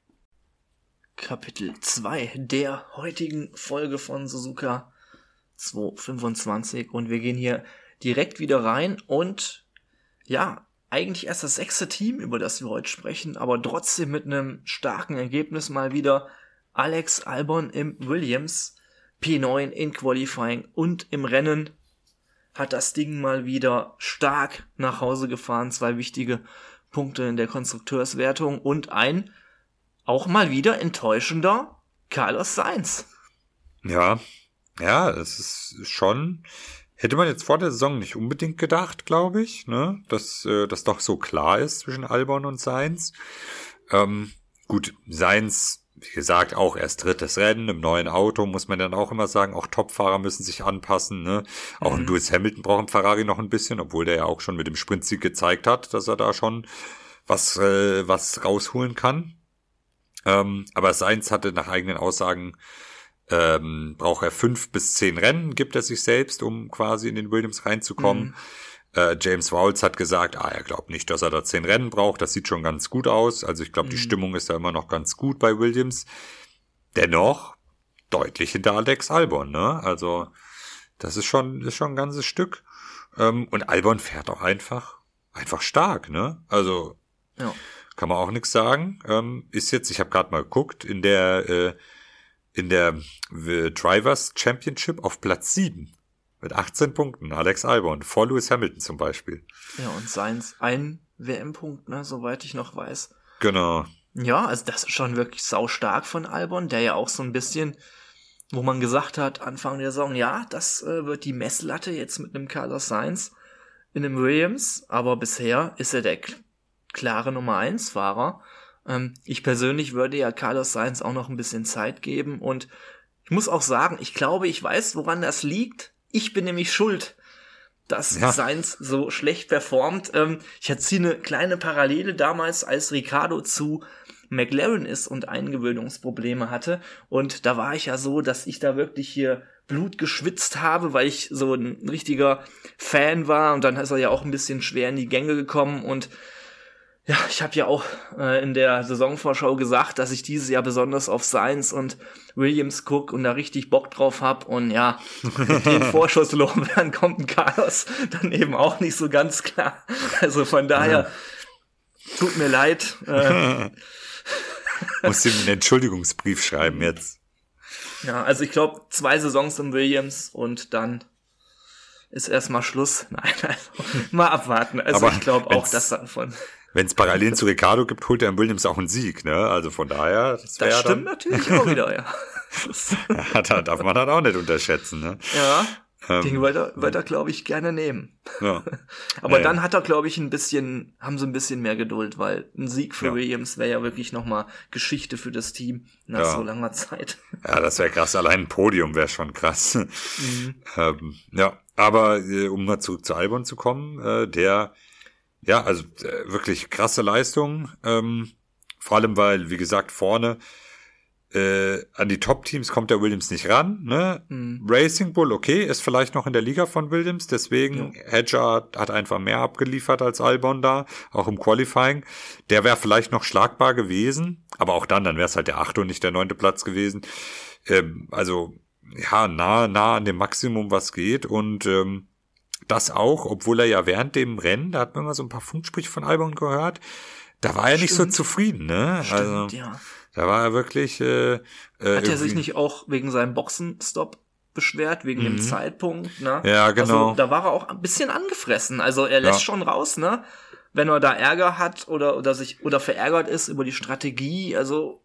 Kapitel zwei der heutigen Folge von Suzuka zweihundertfünfundzwanzig und wir gehen hier direkt wieder rein und ja, eigentlich erst das sechste Team, über das wir heute sprechen, aber trotzdem mit einem starken Ergebnis mal wieder. Alex Albon im Williams, P neun in Qualifying und im Rennen hat das Ding mal wieder stark nach Hause gefahren, zwei wichtige Punkte in der Konstrukteurswertung und ein auch mal wieder enttäuschender Carlos Sainz. Ja, Ja, es ist schon, hätte man jetzt vor der Saison nicht unbedingt gedacht, glaube ich, ne, dass äh, das doch so klar ist zwischen Albon und Sainz. Ähm, gut, Sainz, wie gesagt, auch erst drittes Rennen im neuen Auto, muss man dann auch immer sagen, auch Topfahrer müssen sich anpassen, ne. Auch mhm. ein Lewis Hamilton braucht ein Ferrari noch ein bisschen, obwohl der ja auch schon mit dem Sprintsieg gezeigt hat, dass er da schon was äh, was rausholen kann. Ähm, aber Sainz hatte nach eigenen Aussagen Ähm, braucht er fünf bis zehn Rennen, gibt er sich selbst, um quasi in den Williams reinzukommen. Mhm. Äh, James Vowles hat gesagt, ah, er glaubt nicht, dass er da zehn Rennen braucht. Das sieht schon ganz gut aus. Also ich glaube, mhm. die Stimmung ist da immer noch ganz gut bei Williams. Dennoch deutlich hinter Alex Albon, ne? Also das ist schon, ist schon ein ganzes Stück. Ähm, und Albon fährt auch einfach, einfach stark, ne? Also ja. Kann man auch nichts sagen. Ähm, ist jetzt, ich habe gerade mal geguckt, in der äh, in der Drivers Championship auf Platz sieben mit achtzehn Punkten. Alex Albon, vor Lewis Hamilton zum Beispiel. Ja, und Sainz ein W M-Punkt, ne, soweit ich noch weiß. Genau. Ja, also das ist schon wirklich saustark von Albon, der ja auch so ein bisschen, wo man gesagt hat, Anfang der Saison, ja, das äh, wird die Messlatte jetzt mit einem Carlos Sainz in einem Williams, aber bisher ist er der k- klare Nummer eins Fahrer. Ich persönlich würde ja Carlos Sainz auch noch ein bisschen Zeit geben und ich muss auch sagen, ich glaube, ich weiß, woran das liegt. Ich bin nämlich schuld, dass ja. Sainz so schlecht performt. Ich erziehe eine kleine Parallele damals, als Ricciardo zu McLaren ist und Eingewöhnungsprobleme hatte und da war ich ja so, dass ich da wirklich hier Blut geschwitzt habe, weil ich so ein richtiger Fan war und dann ist er ja auch ein bisschen schwer in die Gänge gekommen und ja, ich habe ja auch äh, in der Saisonvorschau gesagt, dass ich dieses Jahr besonders auf Sainz und Williams gucke und da richtig Bock drauf hab und ja, mit den Vorschusslorbeeren kommt ein Carlos dann eben auch nicht so ganz klar. Also von daher, tut mir leid. Äh, Musst ihm einen Entschuldigungsbrief schreiben jetzt. Ja, also ich glaube, zwei Saisons im Williams und dann ist erstmal Schluss. Nein, also mal abwarten. Also aber ich glaube auch, dass dann von... Wenn es Parallelen zu Ricciardo gibt, holt er im Williams auch einen Sieg, ne? Also von daher, das, das stimmt dann, natürlich auch wieder, ja. ja. Da darf man dann auch nicht unterschätzen, ne? Ja. Ähm, Den wird er, wird er glaube ich, gerne nehmen. Ja. Aber ja, dann ja. hat er, glaube ich, ein bisschen, haben sie ein bisschen mehr Geduld, weil ein Sieg für Ja. Williams wäre ja wirklich nochmal Geschichte für das Team nach Ja. so langer Zeit. Ja, das wäre krass. Allein ein Podium wäre schon krass. Mhm. ähm, ja, aber äh, um mal zurück zu Albon zu kommen, äh, der, ja, also äh, wirklich krasse Leistung. Ähm, vor allem, weil, wie gesagt, vorne Äh, an die Top-Teams kommt der Williams nicht ran, ne? Mhm. Racing Bull, okay, ist vielleicht noch in der Liga von Williams, deswegen Ja. Hedger hat, hat einfach mehr abgeliefert als Albon da, auch im Qualifying. Der wäre vielleicht noch schlagbar gewesen, aber auch dann, dann wäre es halt der achte und nicht der neunte Platz gewesen. Ähm, also, ja, nah, nah an dem Maximum, was geht und ähm, das auch, obwohl er ja während dem Rennen, da hat man mal so ein paar Funksprüche von Albon gehört, da war er nicht so Stimmt. zufrieden, ne? Stimmt, also, ja. Da war er wirklich. Äh, äh, Hat er sich irgendwie- nicht auch wegen seinem Boxenstopp beschwert, wegen dem Mhm. Zeitpunkt, ne? Ja, genau. Also, da war er auch ein bisschen angefressen. Also, er lässt Ja. schon raus, ne? Wenn er da Ärger hat oder, oder sich, oder verärgert ist über die Strategie, also,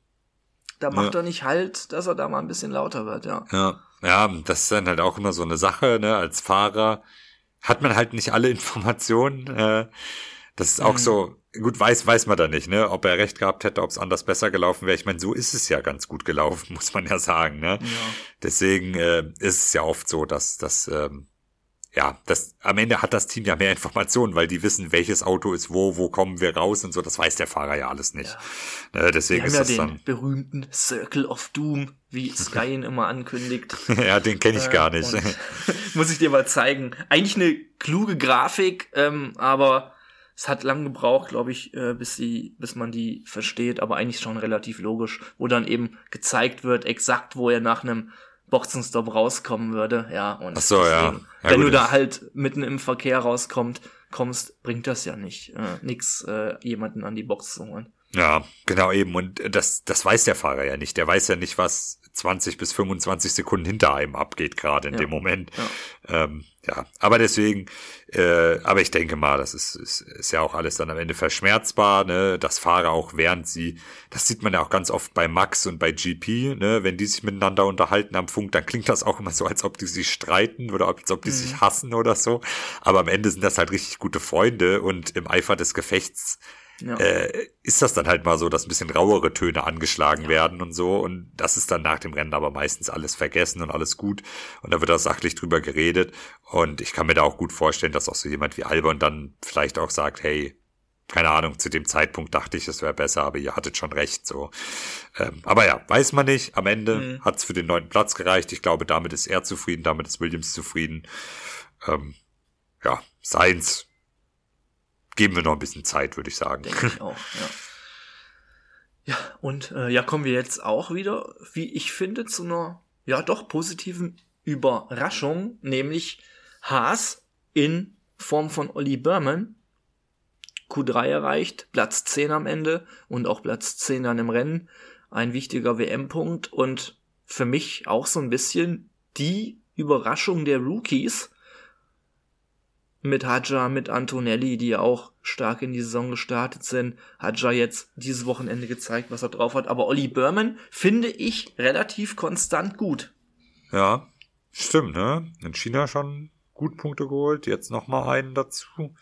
da macht Ja. er nicht halt, dass er da mal ein bisschen lauter wird, ja. Ja, ja, das ist dann halt auch immer so eine Sache, ne? Als Fahrer hat man halt nicht alle Informationen. Äh, das ist auch Mhm. so, gut, weiß, weiß man da nicht, ne? Ob er recht gehabt hätte, ob es anders besser gelaufen wäre. Ich meine, so ist es ja ganz gut gelaufen, muss man ja sagen, ne? Ja. Deswegen äh, ist es ja oft so, dass das, ähm, ja, das am Ende hat das Team ja mehr Informationen, weil die wissen, welches Auto ist wo, wo kommen wir raus und so. Das weiß der Fahrer ja alles nicht. Äh, Wir deswegen haben ist ja das den dann. berühmten Circle of Doom, wie Sky ihn immer ankündigt. Ja, den kenne ich Äh, gar nicht. und- Muss ich dir mal zeigen. Eigentlich eine kluge Grafik, ähm, aber es hat lang gebraucht, glaube ich, äh, bis sie, bis man die versteht, aber eigentlich schon relativ logisch, wo dann eben gezeigt wird, exakt, wo er nach einem Boxenstopp rauskommen würde, ja. Und Ach so, ja. deswegen, Ja, wenn gut, du da das- halt mitten im Verkehr rauskommst, kommst, bringt das ja nicht, äh, nix, äh, jemanden an die Box zu holen. Ja, genau eben. Und das, das weiß der Fahrer ja nicht. Der weiß ja nicht, was zwanzig bis fünfundzwanzig Sekunden hinter einem abgeht, gerade in Ja. dem Moment. Ja. Ähm, ja, aber deswegen, äh, aber ich denke mal, das ist, ist, ist ja auch alles dann am Ende verschmerzbar, ne, dass Fahrer auch während sie, das sieht man ja auch ganz oft bei Max und bei G P, ne, wenn die sich miteinander unterhalten am Funk, dann klingt das auch immer so, als ob die sich streiten oder als ob die Mhm. sich hassen oder so. Aber am Ende sind das halt richtig gute Freunde und im Eifer des Gefechts Ja. äh, ist das dann halt mal so, dass ein bisschen rauere Töne angeschlagen werden und so und das ist dann nach dem Rennen aber meistens alles vergessen und alles gut und da wird auch sachlich drüber geredet und ich kann mir da auch gut vorstellen, dass auch so jemand wie Albon dann vielleicht auch sagt, hey, keine Ahnung, zu dem Zeitpunkt dachte ich, es wäre besser, aber ihr hattet schon recht, so. Ähm, aber ja, weiß man nicht, am Ende Mhm. hat's für den neunten Platz gereicht, ich glaube, damit ist er zufrieden, damit ist Williams zufrieden, ähm, ja, Sainz geben wir noch ein bisschen Zeit, würde ich sagen. Denke ich auch, ja. Ja, und äh, ja, kommen wir jetzt auch wieder, wie ich finde, zu einer, ja doch, positiven Überraschung, nämlich Haas in Form von Olli Burman. Q drei erreicht, Platz zehn am Ende und auch Platz zehn dann im Rennen. Ein wichtiger W M-Punkt und für mich auch so ein bisschen die Überraschung der Rookies, mit Hadjar, mit Antonelli, die ja auch stark in die Saison gestartet sind. Hadjar jetzt dieses Wochenende gezeigt, was er drauf hat. Aber Olli Burman finde ich relativ konstant gut. Ja, stimmt, ne? In China schon gut Punkte geholt, jetzt nochmal einen dazu.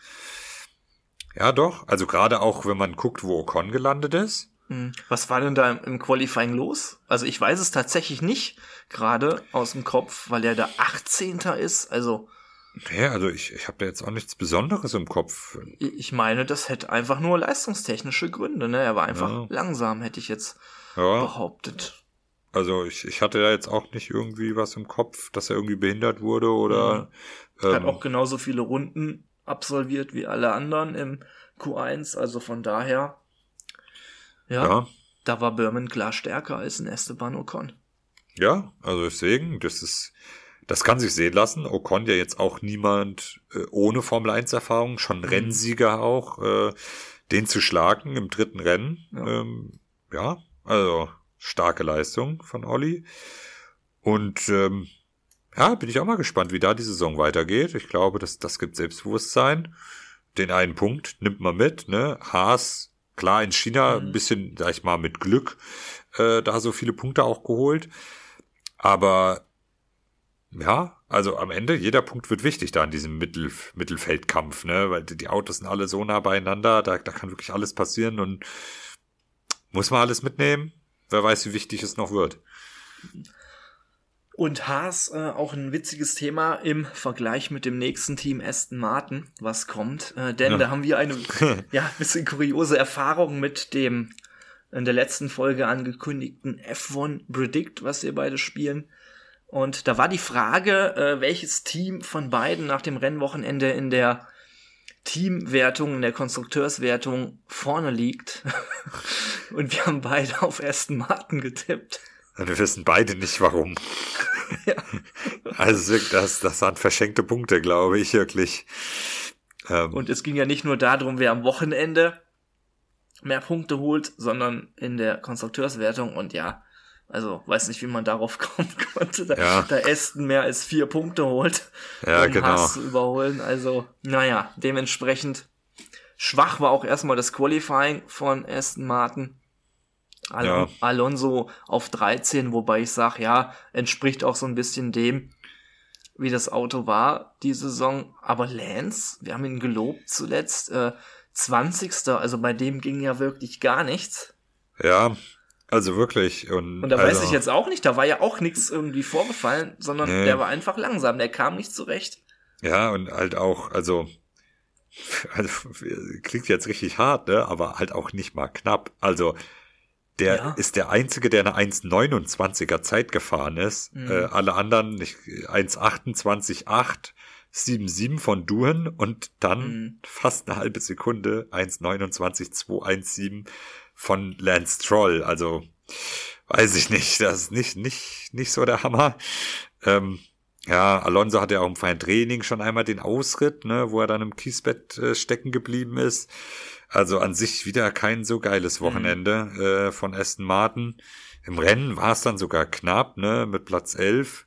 Ja, doch. Also gerade auch, wenn man guckt, wo Ocon gelandet ist. Hm, Was war denn da im- im Qualifying los? Also ich weiß es tatsächlich nicht, gerade aus dem Kopf, weil er da achtzehnter ist. Also Ja, also ich, ich habe da jetzt auch nichts Besonderes im Kopf. ich meine, das hätte einfach nur leistungstechnische Gründe. Ne? Er war einfach Ja. langsam, hätte ich jetzt Ja, behauptet. also ich, ich hatte da jetzt auch nicht irgendwie was im Kopf, dass er irgendwie behindert wurde oder Hat ähm, auch genauso viele Runden absolviert wie alle anderen im Q eins, also von daher, ja, ja. da war Burman klar stärker als ein Esteban Ocon. Ja, also deswegen, das ist, das kann sich sehen lassen. Ocon ja jetzt auch niemand äh, ohne Formel eins Erfahrung, schon Mhm. Rennsieger auch, äh, den zu schlagen im dritten Rennen. Ja. Ja, ähm, ja also starke Leistung von Olli. Und ähm, ja, bin ich auch mal gespannt, wie da die Saison weitergeht. Ich glaube, das, das gibt Selbstbewusstsein. Den einen Punkt nimmt man mit, ne? Haas, klar, in China Mhm. ein bisschen, sag ich mal, mit Glück äh, da so viele Punkte auch geholt. Aber ja, also am Ende, jeder Punkt wird wichtig da in diesem Mittel, Mittelfeldkampf, ne, weil die Autos sind alle so nah beieinander, da, da kann wirklich alles passieren und muss man alles mitnehmen. Wer weiß, wie wichtig es noch wird. Und Haas, äh, auch ein witziges Thema im Vergleich mit dem nächsten Team Aston Martin, was kommt. Äh, denn ja. da haben wir eine ja bisschen kuriose Erfahrung mit dem in der letzten Folge angekündigten F eins Predict, was wir beide spielen. Und da war die Frage, äh, welches Team von beiden nach dem Rennwochenende in der Teamwertung, in der Konstrukteurswertung vorne liegt. Und wir haben beide auf Aston Martin getippt. Wir wissen beide nicht, warum. Ja. Also das, das waren verschenkte Punkte, glaube ich, wirklich. Ähm. Und es ging ja nicht nur darum, wer am Wochenende mehr Punkte holt, sondern in der Konstrukteurswertung. Und ja, also weiß nicht, wie man darauf kommen konnte, da, ja. da Aston mehr als vier Punkte holt, ja, um genau. Haas zu überholen. Also, naja, dementsprechend schwach war auch erstmal das Qualifying von Aston Martin. Al- ja. Alonso auf dreizehn, wobei ich sage, ja, entspricht auch so ein bisschen dem, wie das Auto war die Saison. Aber Lance, wir haben ihn gelobt zuletzt, äh, zwanzigster Also bei dem ging ja wirklich gar nichts. Ja, also wirklich. Und, Und da also, weiß ich jetzt auch nicht, da war ja auch nichts irgendwie vorgefallen, sondern nee. der war einfach langsam, der kam nicht zurecht. Ja, und halt auch, also, also klingt jetzt richtig hart, ne, aber halt auch nicht mal knapp. Also der ja. ist der Einzige, der eine eins neunundzwanziger Zeit gefahren ist. Mhm. Äh, alle anderen eins achtundzwanzig acht, sieben sieben von Doohan und dann mhm. fast eine halbe Sekunde eins neunundzwanzig zwei siebzehn von Lance Stroll. Also weiß ich nicht, das ist nicht nicht nicht so der Hammer. Ähm, ja, Alonso hatte ja auch im freien Training schon einmal den Ausritt, ne, wo er dann im Kiesbett äh, stecken geblieben ist. Also an sich wieder kein so geiles Wochenende mhm. äh, von Aston Martin. Im Rennen war es dann sogar knapp, ne, mit Platz elf.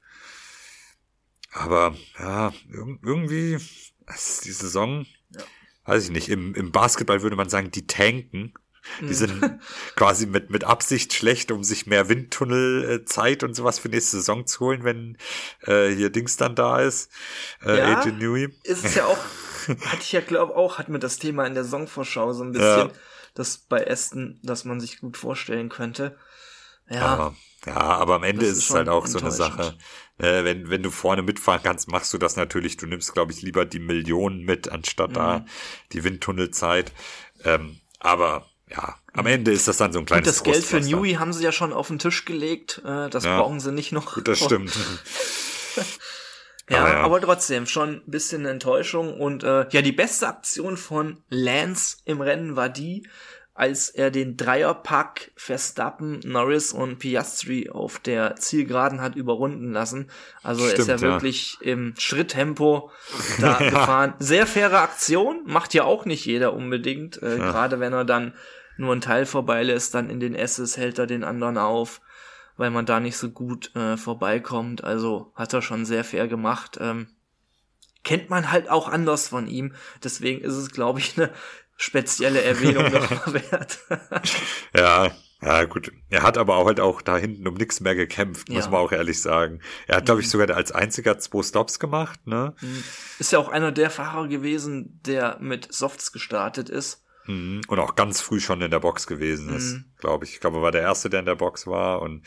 Aber ja, irgendwie ist die Saison, ja. weiß ich nicht, im, im Basketball würde man sagen, die tanken. Die sind quasi mit mit Absicht schlecht, um sich mehr Windtunnelzeit und sowas für nächste Saison zu holen, wenn äh, hier Dings dann da ist. Äh, ja, Adrian Newey. Ist es ja auch, hatte ich ja glaube auch, hat mir das Thema in der Saisonvorschau so ein bisschen, ja. das bei Aston, dass man sich gut vorstellen könnte. Ja, aber, ja, aber am Ende ist es halt auch so eine Sache. Äh, wenn wenn du vorne mitfahren kannst, machst du das natürlich. Du nimmst, glaube ich, lieber die Millionen mit, anstatt mhm. da die Windtunnelzeit. Ähm, aber ja, am Ende ist das dann so ein kleines Und das Geld für Newey haben sie ja schon auf den Tisch gelegt. Das ja, brauchen sie nicht noch. Gut, das stimmt. ja, aber ja, aber trotzdem schon ein bisschen Enttäuschung. Und äh, ja, die beste Aktion von Lance im Rennen war die, als er den Dreierpack Verstappen, Norris und Piastri auf der Zielgeraden hat überrunden lassen. Also er ist ja, ja wirklich im Schritttempo da ja. gefahren. Sehr faire Aktion, macht ja auch nicht jeder unbedingt. Äh, ja. Gerade wenn er dann nur einen Teil vorbeilässt, dann in den S's hält er den anderen auf, weil man da nicht so gut äh, vorbeikommt. Also hat er schon sehr fair gemacht. Ähm, kennt man halt auch anders von ihm. Deswegen ist es, glaube ich, eine spezielle Erwähnung noch mal wert. ja, ja, gut. Er hat aber auch halt auch da hinten um nichts mehr gekämpft, muss ja. man auch ehrlich sagen. Er hat, glaube ich, sogar als einziger zwei Stops gemacht, ne? Ist ja auch einer der Fahrer gewesen, der mit Softs gestartet ist. Und auch ganz früh schon in der Box gewesen ist, mhm. glaube ich. Ich glaube, er war der Erste, der in der Box war und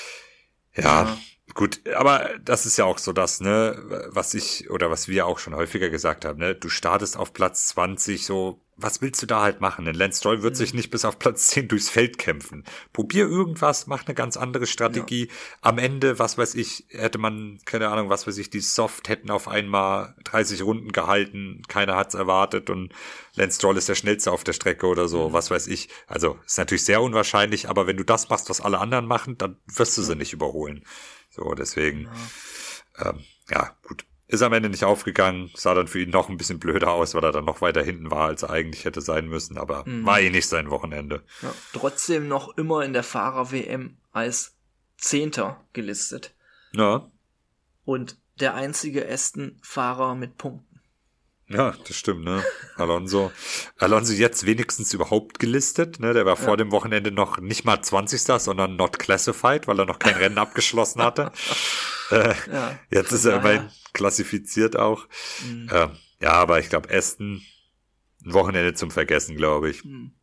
ja, ja. Gut, aber das ist ja auch so das, ne, was ich oder was wir auch schon häufiger gesagt haben, ne, du startest auf Platz zwanzig, so, was willst du da halt machen? Denn Lance Stroll wird mhm. sich nicht bis auf Platz zehn durchs Feld kämpfen. Probier irgendwas, mach eine ganz andere Strategie. Ja. Am Ende, was weiß ich, hätte man, keine Ahnung, was weiß ich, die Soft hätten auf einmal dreißig Runden gehalten, keiner hat's erwartet und Lance Stroll ist der Schnellste auf der Strecke oder so, mhm. was weiß ich. Also, ist natürlich sehr unwahrscheinlich, aber wenn du das machst, was alle anderen machen, dann wirst du sie nicht überholen. So, deswegen, ja. Ähm, ja, gut. Ist am Ende nicht aufgegangen, sah dann für ihn noch ein bisschen blöder aus, weil er dann noch weiter hinten war, als er eigentlich hätte sein müssen, aber mhm. war eh nicht sein Wochenende. Ja, trotzdem noch immer in der Fahrer-W M als Zehnter gelistet. Ja. Und der einzige Aston-Fahrer mit Punkten. Ja, das stimmt, ne? Alonso. Alonso jetzt wenigstens überhaupt gelistet, ne? Der war ja. vor dem Wochenende noch nicht mal zwanzigster sondern not classified, weil er noch kein Rennen abgeschlossen hatte. Äh, Ja, jetzt ist er daher. immerhin klassifiziert auch. Mhm. Äh, ja, aber ich glaube, Aston, ein Wochenende zum Vergessen, glaube ich. Mhm.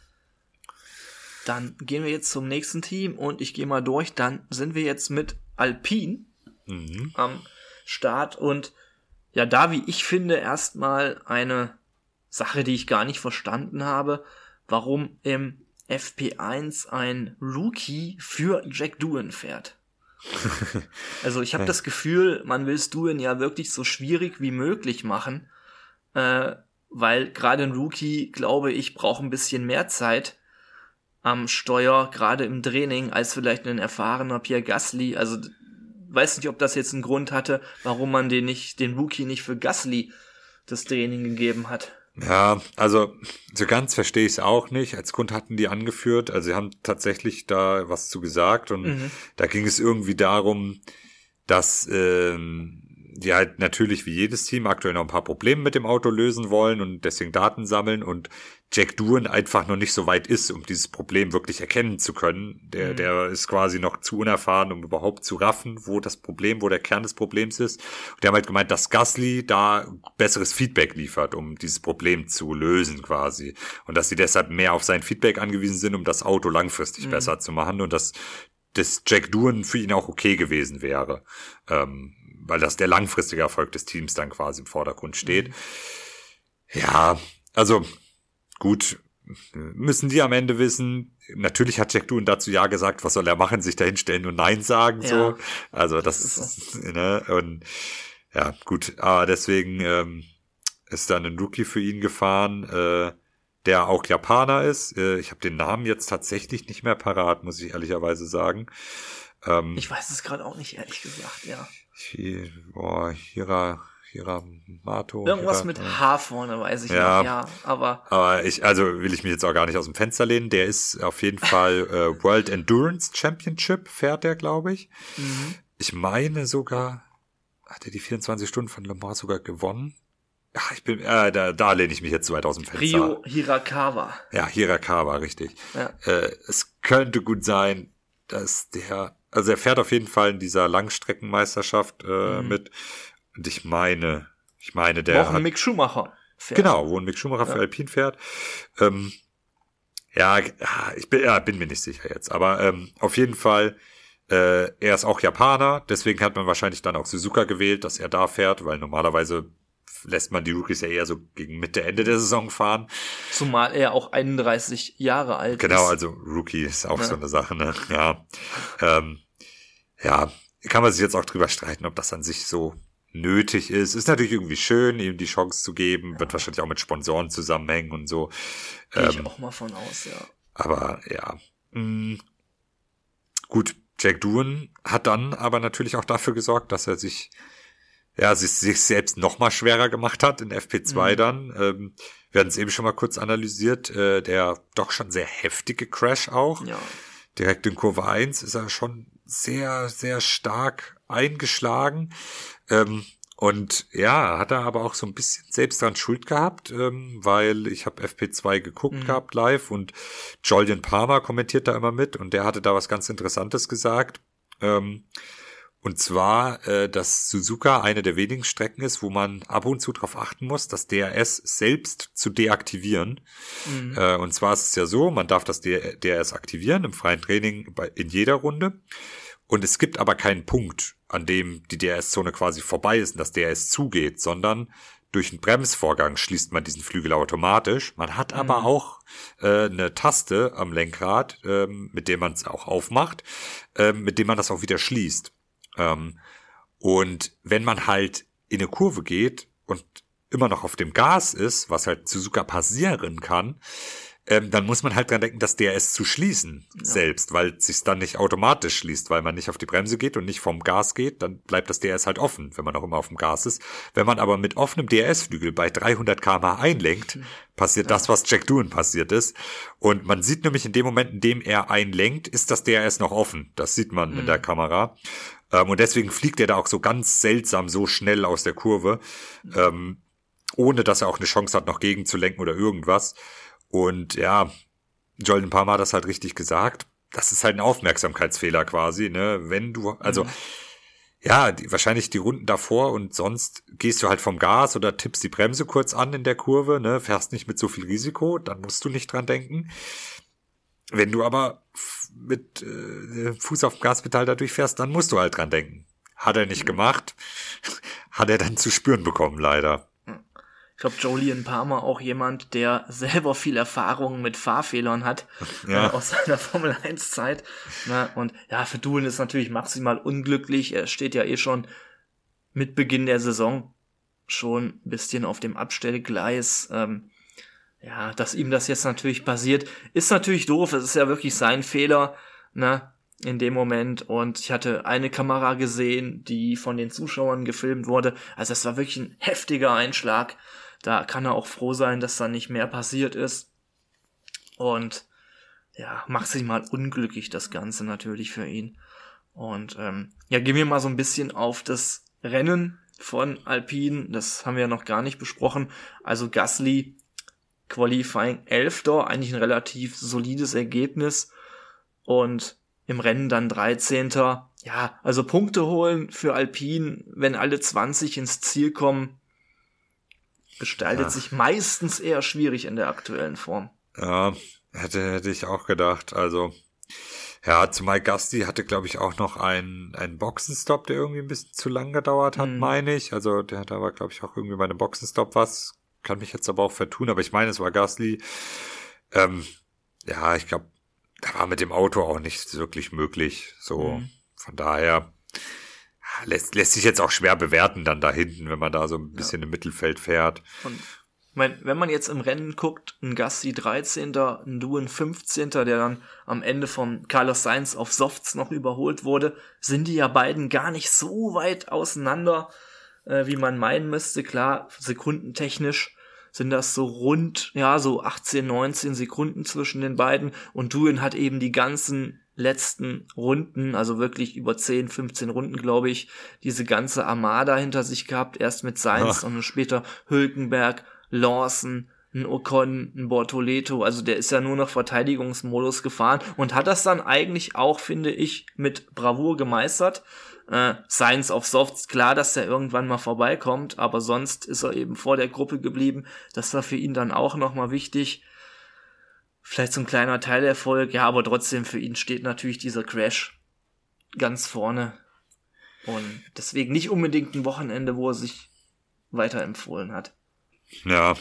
Dann gehen wir jetzt zum nächsten Team und ich gehe mal durch. Dann sind wir jetzt mit Alpine Mhm. am Start und ja, da, wie ich finde, erstmal eine Sache, die ich gar nicht verstanden habe, warum im F P eins ein Rookie für Jack Doohan fährt. Also ich habe das Gefühl, man will Doohan ja wirklich so schwierig wie möglich machen, äh, weil gerade ein Rookie, glaube ich, braucht ein bisschen mehr Zeit am Steuer, gerade im Training, als vielleicht ein erfahrener Pierre Gasly. Also weiß nicht, ob das jetzt einen Grund hatte, warum man den nicht, den Rookie nicht für Gasly das Training gegeben hat. Ja, also so ganz verstehe ich es auch nicht. Als Grund hatten die angeführt, also sie haben tatsächlich da was zu gesagt und Mhm. da ging es irgendwie darum, dass ähm, die halt natürlich wie jedes Team aktuell noch ein paar Probleme mit dem Auto lösen wollen und deswegen Daten sammeln und Jack Doohan einfach noch nicht so weit ist, um dieses Problem wirklich erkennen zu können. Der, Mhm. der ist quasi noch zu unerfahren, um überhaupt zu raffen, wo das Problem, wo der Kern des Problems ist. Und die haben halt gemeint, dass Gasly da besseres Feedback liefert, um dieses Problem zu lösen quasi. Und dass sie deshalb mehr auf sein Feedback angewiesen sind, um das Auto langfristig Mhm. besser zu machen und dass das Jack Doohan für ihn auch okay gewesen wäre. Ähm, weil das der langfristige Erfolg des Teams dann quasi im Vordergrund steht. Mhm. Ja, also gut, müssen die am Ende wissen. Natürlich hat Jack Doohan dazu ja gesagt, was soll er machen, sich da hinstellen und Nein sagen, so. Ja, Also das, das ist ist, ne, und ja, gut, aber deswegen ähm, ist dann ein Rookie für ihn gefahren, äh, der auch Japaner ist. Äh, ich habe den Namen jetzt tatsächlich nicht mehr parat, muss ich ehrlicherweise sagen. Ähm, Ich weiß es gerade auch nicht, ehrlich gesagt, ja. Hi- boah, Hira, Hiramato. Irgendwas Hira, mit äh, H vorne, weiß ich Ja. noch, ja. Aber Aber ich, also will ich mich jetzt auch gar nicht aus dem Fenster lehnen. Der ist auf jeden Fall äh, World Endurance Championship, fährt der, glaube ich. mhm. Ich meine sogar, hat er die vierundzwanzig Stunden von Le Mans sogar gewonnen? Ja, ich bin, äh, da, da lehne ich mich jetzt zu weit aus dem Fenster. Rio Hirakawa. Ja, Hirakawa, richtig. Ja. Äh, es könnte gut sein, dass der, also er fährt auf jeden Fall in dieser Langstreckenmeisterschaft äh, Mhm. mit. Und ich meine, ich meine, der Auch hat, Mick Schumacher fährt. genau, wo ein Mick Schumacher Ja. für Alpine fährt. Ähm, ja, ich bin, ja, bin mir nicht sicher jetzt, aber ähm, auf jeden Fall, äh, er ist auch Japaner, deswegen hat man wahrscheinlich dann auch Suzuka gewählt, dass er da fährt, weil normalerweise lässt man die Rookies ja eher so gegen Mitte, Ende der Saison fahren. Zumal er auch einunddreißig Jahre alt Genau, ist. also Rookie ist auch Ja. so eine Sache, ne? Ja. Ähm, ja, kann man sich jetzt auch drüber streiten, ob das an sich so nötig ist. Ist natürlich irgendwie schön, ihm die Chance zu geben, wird wahrscheinlich auch mit Sponsoren zusammenhängen und so. Gehe ich Ähm, auch mal von aus, ja. aber ja. Mh, gut, Jack Doohan hat dann aber natürlich auch dafür gesorgt, dass er sich ja, sich, sich selbst noch mal schwerer gemacht hat in F P zwei Mhm. dann. Ähm, wir hatten es eben schon mal kurz analysiert. Äh, der doch schon sehr heftige Crash auch. Ja. Direkt in Kurve eins ist er schon sehr, sehr stark eingeschlagen. Ähm, und ja, hat er aber auch so ein bisschen selbst dran Schuld gehabt, ähm, weil ich habe F P zwei geguckt Mhm. gehabt live und Julian Palmer kommentiert da immer mit und der hatte da was ganz Interessantes gesagt. Ähm, Und zwar, äh, dass Suzuka eine der wenigen Strecken ist, wo man ab und zu darauf achten muss, das D R S selbst zu deaktivieren. Mhm. Äh, und zwar ist es ja so, man darf das D R S aktivieren im freien Training bei, in jeder Runde. Und es gibt aber keinen Punkt, an dem die D R S-Zone quasi vorbei ist und das D R S zugeht, sondern durch einen Bremsvorgang schließt man diesen Flügel automatisch. Man hat aber Mhm. auch äh, eine Taste am Lenkrad, ähm, mit der man es auch aufmacht, ähm, mit dem man das auch wieder schließt. Ähm, und wenn man halt in eine Kurve geht und immer noch auf dem Gas ist, was halt Suzuka passieren kann, ähm, dann muss man halt dran denken, das D R S zu schließen Ja. selbst, weil es sich dann nicht automatisch schließt, weil man nicht auf die Bremse geht und nicht vom Gas geht, dann bleibt das D R S halt offen, wenn man auch immer auf dem Gas ist. Wenn man aber mit offenem D R S-Flügel bei dreihundert Kilometer pro Stunde einlenkt, passiert Ja. das, was Jack Doohan passiert ist. Und man sieht nämlich in dem Moment, in dem er einlenkt, ist das D R S noch offen. Das sieht man Mhm. in der Kamera. Ähm, und deswegen fliegt er da auch so ganz seltsam so schnell aus der Kurve, ähm, ohne dass er auch eine Chance hat, noch gegenzulenken oder irgendwas. Und ja, Jordan Palmer hat das halt richtig gesagt. Das ist halt ein Aufmerksamkeitsfehler quasi, ne? Wenn du, also Mhm. Ja, die, wahrscheinlich die Runden davor und sonst gehst du halt vom Gas oder tippst die Bremse kurz an in der Kurve, ne, fährst nicht mit so viel Risiko, dann musst du nicht dran denken. Wenn du aber f- mit äh, Fuß auf dem Gaspedal da durchfährst, dann musst du halt dran denken. Hat er nicht gemacht, hat er dann zu spüren bekommen, leider. Ich glaube, Jolyon Palmer auch jemand, der selber viel Erfahrung mit Fahrfehlern hat, Ja. äh, aus seiner Formel eins Zeit. Ne? Und ja, für Doohan ist natürlich maximal unglücklich. Er steht ja eh schon mit Beginn der Saison schon ein bisschen auf dem Abstellgleis. Ähm, ja, dass ihm das jetzt natürlich passiert, ist natürlich doof. Es ist ja wirklich sein Fehler, ne, in dem Moment. Und ich hatte eine Kamera gesehen, die von den Zuschauern gefilmt wurde. Also es war wirklich ein heftiger Einschlag. Da kann er auch froh sein, dass da nicht mehr passiert ist. Und ja, maximal unglücklich das Ganze natürlich für ihn. Und ähm, ja, gehen wir mal so ein bisschen auf das Rennen von Alpine. Das haben wir ja noch gar nicht besprochen. Also Gasly Qualifying Elfter, eigentlich ein relativ solides Ergebnis. Und im Rennen dann dreizehnter. Ja, also Punkte holen für Alpine, wenn alle zwanzig ins Ziel kommen, gestaltet Ja. sich meistens eher schwierig in der aktuellen Form. Ja, hätte, hätte ich auch gedacht. Also, ja, zumal Gasly hatte, glaube ich, auch noch einen, einen Boxenstopp, der irgendwie ein bisschen zu lang gedauert hat, Mhm. meine ich. Also, der da war, glaube ich, auch irgendwie bei einem Boxenstopp was. Kann mich jetzt aber auch vertun, aber ich meine, es war Gasly. Ähm, ja, ich glaube, da war mit dem Auto auch nicht wirklich möglich. So, Mhm. von daher ja, lässt, lässt sich jetzt auch schwer bewerten dann da hinten, wenn man da so ein bisschen im Mittelfeld fährt. Und ich mein, wenn man jetzt im Rennen guckt, ein Gasly dreizehnter, ein Doohan fünfzehnter, der dann am Ende von Carlos Sainz auf Softs noch überholt wurde, sind die ja beiden gar nicht so weit auseinander, äh, wie man meinen müsste. Klar, sekundentechnisch sind das so rund, ja, so achtzehn, neunzehn Sekunden zwischen den beiden. Und Doohan hat eben die ganzen letzten Runden, also wirklich über zehn, fünfzehn Runden, glaube ich, diese ganze Armada hinter sich gehabt. Erst mit Sainz Ja. und dann später Hülkenberg, Lawson, ein Ocon, ein Bortoleto. Also der ist ja nur noch Verteidigungsmodus gefahren und hat das dann eigentlich auch, finde ich, mit Bravour gemeistert. Äh, Sainz auf Softs, klar, dass der irgendwann mal vorbeikommt, aber sonst ist er eben vor der Gruppe geblieben. Das war für ihn dann auch nochmal wichtig. Vielleicht so ein kleiner Teilerfolg, ja, aber trotzdem für ihn steht natürlich dieser Crash ganz vorne. Und deswegen nicht unbedingt ein Wochenende, wo er sich weiterempfohlen hat. Ja,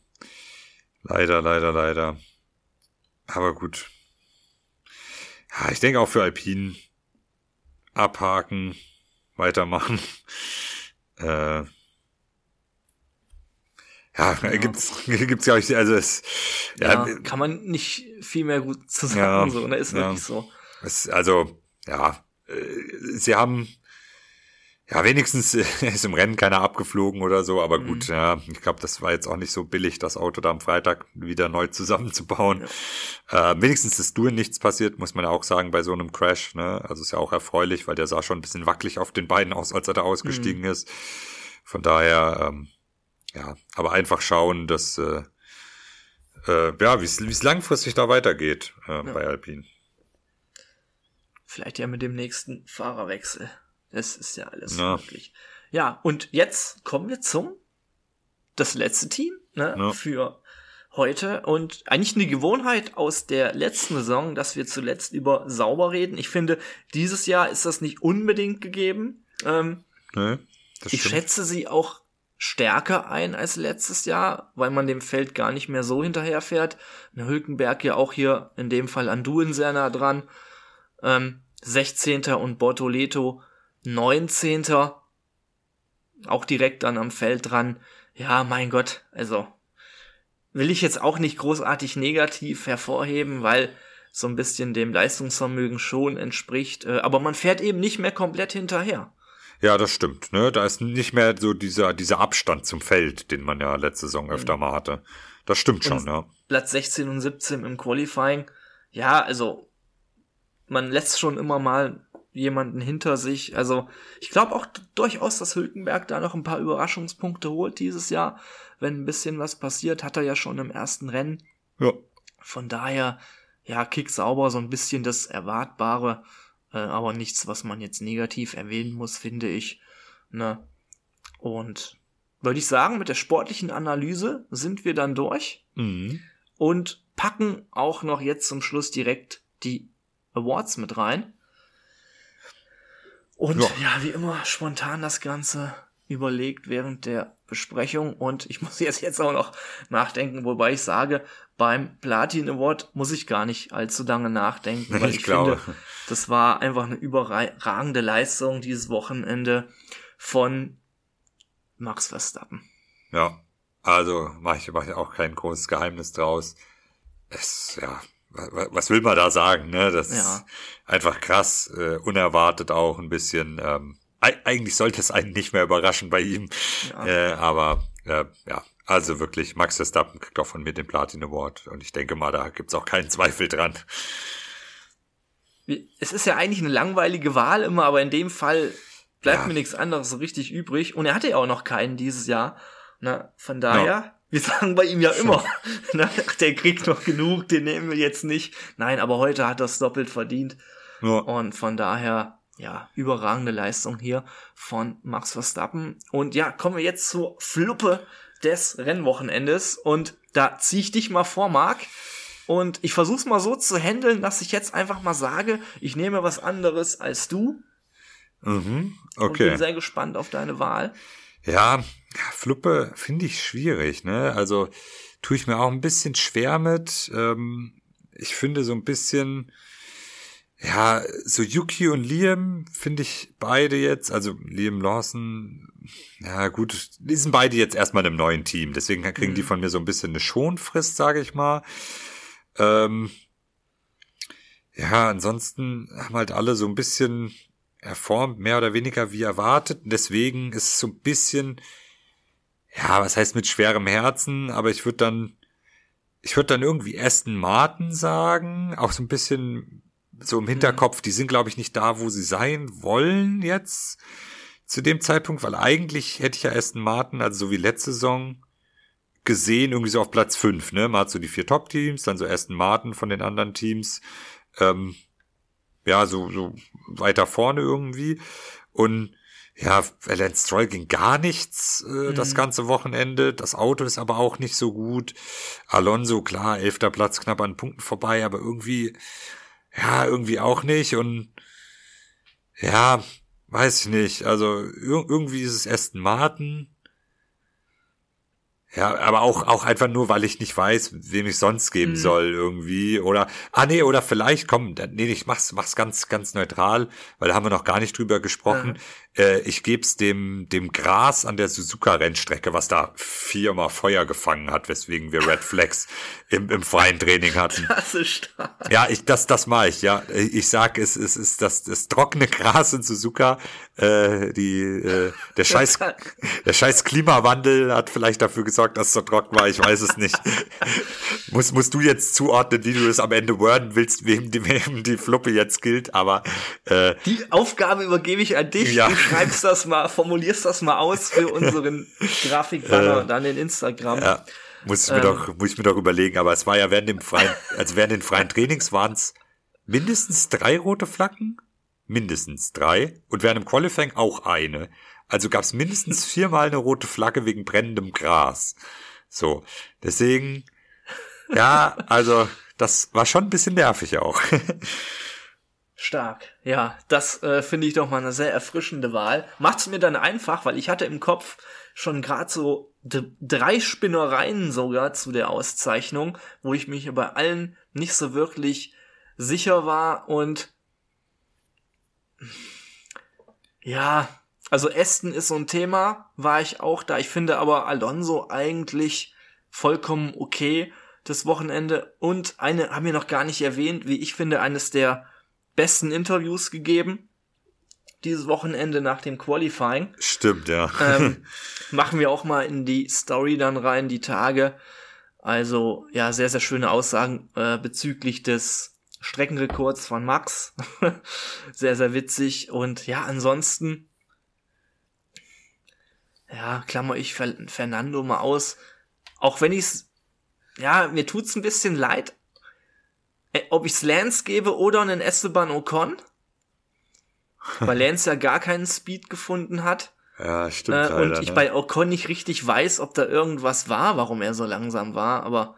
leider, leider, leider. Aber gut. Ja, ich denke auch für Alpine abhaken, weitermachen. Äh, ja, Ja. gibt's, gibt's glaube ich, also es, ja, Ja, kann man nicht viel mehr gut zu sagen, Ja, so, ne, ist ja. wirklich so. es, also, ja, äh, sie haben, ja, wenigstens ist im Rennen keiner abgeflogen oder so, aber Mhm. gut, ja, ich glaube, das war jetzt auch nicht so billig, das Auto da am Freitag wieder neu zusammenzubauen. Äh, wenigstens ist Doohan nichts passiert, muss man ja auch sagen, bei so einem Crash, ne, also ist ja auch erfreulich, weil der sah schon ein bisschen wackelig auf den Beinen aus, als er da ausgestiegen Mhm. ist. Von daher, ähm, ja, aber einfach schauen, dass, äh, äh, ja, wie es langfristig da weitergeht äh, Ja. bei Alpine. Vielleicht ja mit dem nächsten Fahrerwechsel. Das ist ja alles Ja. möglich. Ja, und jetzt kommen wir zum das letzte Team, ne, Ja. für heute. Und eigentlich eine Gewohnheit aus der letzten Saison, dass wir zuletzt über Sauber reden. Ich finde, dieses Jahr ist das nicht unbedingt gegeben. Ähm, Ne? Das ich stimmt. schätze sie auch stärker ein als letztes Jahr, weil man dem Feld gar nicht mehr so hinterherfährt. Eine Hülkenberg ja auch hier in dem Fall an Doohan sehr nah dran. Ähm, sechzehnter und Bortoleto neunzehnter Auch direkt dann am Feld dran. Ja, mein Gott, also will ich jetzt auch nicht großartig negativ hervorheben, weil so ein bisschen dem Leistungsvermögen schon entspricht. Äh, aber man fährt eben nicht mehr komplett hinterher. Ja, das stimmt. Ne? Da ist nicht mehr so dieser, dieser Abstand zum Feld, den man ja letzte Saison öfter mal hatte. Das stimmt schon, Und ja. Platz sechzehn und siebzehn im Qualifying. Ja, also man lässt schon immer mal jemanden hinter sich. Also ich glaube auch d- durchaus, dass Hülkenberg da noch ein paar Überraschungspunkte holt dieses Jahr. Wenn ein bisschen was passiert, hat er ja schon im ersten Rennen. Ja. Von daher, ja, kick sauber, so ein bisschen das Erwartbare. äh, aber nichts, was man jetzt negativ erwähnen muss, finde ich. Ne? Und würde ich sagen, mit der sportlichen Analyse sind wir dann durch Mhm. und packen auch noch jetzt zum Schluss direkt die Awards mit rein. Und Ja. ja, wie immer spontan das Ganze überlegt während der Besprechung und ich muss jetzt jetzt auch noch nachdenken, wobei ich sage, beim Platin Award muss ich gar nicht allzu lange nachdenken, weil Ich ich, glaube. finde, das war einfach eine überragende Leistung dieses Wochenende von Max Verstappen. Ja, also mache ich, mach ich auch kein großes Geheimnis draus. Es, ja, wa- was will man da sagen, ne? Das Ja. ist einfach krass, äh, unerwartet auch ein bisschen. Ähm, e- eigentlich sollte es einen nicht mehr überraschen bei ihm, Ja. äh, aber äh, ja, also wirklich, Max Verstappen kriegt auch von mir den Platin Award und ich denke mal, da gibt's auch keinen Zweifel dran. Es ist ja eigentlich eine langweilige Wahl immer, aber in dem Fall bleibt Ja. mir nichts anderes so richtig übrig. Und er hatte ja auch noch keinen dieses Jahr. Na, von daher, Ja. wir sagen bei ihm ja immer, na, der kriegt noch genug, den nehmen wir jetzt nicht. Nein, aber heute hat er es doppelt verdient. Ja. Und von daher, ja, überragende Leistung hier von Max Verstappen. Und ja, kommen wir jetzt zur Fluppe des Rennwochenendes. Und da ziehe ich dich mal vor, Marc. Und ich versuche es mal so zu handeln, dass ich jetzt einfach mal sage, ich nehme was anderes als du. Mhm. Und Okay. bin sehr gespannt auf deine Wahl. Ja, Fluppe finde ich schwierig, ne? Also tue ich mir auch ein bisschen schwer mit. Ähm, ich finde so ein bisschen, ja, so Yuki und Liam finde ich beide jetzt, also Liam Lawson, ja gut, die sind beide jetzt erstmal in einem neuen Team, deswegen kriegen Mhm. die von mir so ein bisschen eine Schonfrist, sage ich mal. Ähm, ja, ansonsten haben halt alle so ein bisschen erformt, mehr oder weniger wie erwartet. Und deswegen ist es so ein bisschen, ja, was heißt mit schwerem Herzen, aber ich würde dann, ich würde dann irgendwie Aston Martin sagen, auch so ein bisschen so im Hinterkopf, die sind, glaube ich, nicht da, wo sie sein wollen jetzt zu dem Zeitpunkt, weil eigentlich hätte ich ja Aston Martin, also so wie letzte Saison, gesehen, irgendwie so auf Platz fünf, ne? Man hat so die vier Top-Teams, dann so Aston Martin von den anderen Teams, ähm, ja, so, so weiter vorne irgendwie. Und ja, Lance Stroll ging gar nichts äh, das Mhm. ganze Wochenende. Das Auto ist aber auch nicht so gut. Alonso, klar, elfter Platz, knapp an Punkten vorbei, aber irgendwie, ja, irgendwie auch nicht. Und ja, weiß ich nicht. Also ir- irgendwie ist es Aston Martin. Ja, aber auch, auch einfach nur, weil ich nicht weiß, wem ich sonst geben Mhm. soll irgendwie. Oder, ah nee, oder vielleicht, komm, da- nee, ich mach's, mach's ganz, ganz neutral, weil da haben wir noch gar nicht drüber gesprochen. Äh, ich geb's dem, dem Gras an der Suzuka-Rennstrecke, was da viermal Feuer gefangen hat, weswegen wir Red Flags im, im freien Training hatten. Das ist stark. Ja, ich, das, das mache ich, ja. Ich sag, es, es ist das, das trockene Gras in Suzuka, äh, die, äh, der scheiß, der scheiß Klimawandel hat vielleicht dafür gesorgt, dass es so trocken war, ich weiß es nicht. Muss, musst du jetzt zuordnen, wie du es am Ende worden willst, wem die, wem die Fluppe jetzt gilt, aber, äh, Die Aufgabe übergebe ich an dich. Ja. Du schreibst das mal, formulierst das mal aus für unseren Grafikbanner Äh, und dann in Instagram. ja, muss ich mir Ähm. doch, muss ich mir doch überlegen, aber es war ja während dem freien, also während den freien Trainings waren es mindestens drei rote Flaggen, mindestens drei, und während dem Qualifying auch eine. Also gab es mindestens viermal eine rote Flagge wegen brennendem Gras. So, deswegen, ja, also das war schon ein bisschen nervig auch. Stark. Ja, das äh, finde ich doch mal eine sehr erfrischende Wahl. Macht's mir dann einfach, weil ich hatte im Kopf schon gerade so d- drei Spinnereien sogar zu der Auszeichnung, wo ich mich bei allen nicht so wirklich sicher war und ja, also Aston ist so ein Thema, war ich auch da. Ich finde aber Alonso eigentlich vollkommen okay das Wochenende und eine haben wir noch gar nicht erwähnt, wie ich finde, eines der besten Interviews gegeben dieses Wochenende nach dem Qualifying. Stimmt, ja. Ähm, machen wir auch mal in die Story dann rein, die Tage. Also, ja, sehr, sehr schöne Aussagen äh, bezüglich des Streckenrekords von Max. Sehr, sehr witzig. Und ja, ansonsten, ja, klammer ich Fer- Fernando mal aus. Auch wenn ich's, ja, mir tut's ein bisschen leid, äh, ob ich's Lance gebe oder einen Esteban Ocon. weil Lance ja gar keinen Speed gefunden hat. Ja, stimmt. Äh, leider, und ich ne? bei Ocon nicht richtig weiß, ob da irgendwas war, warum er so langsam war, aber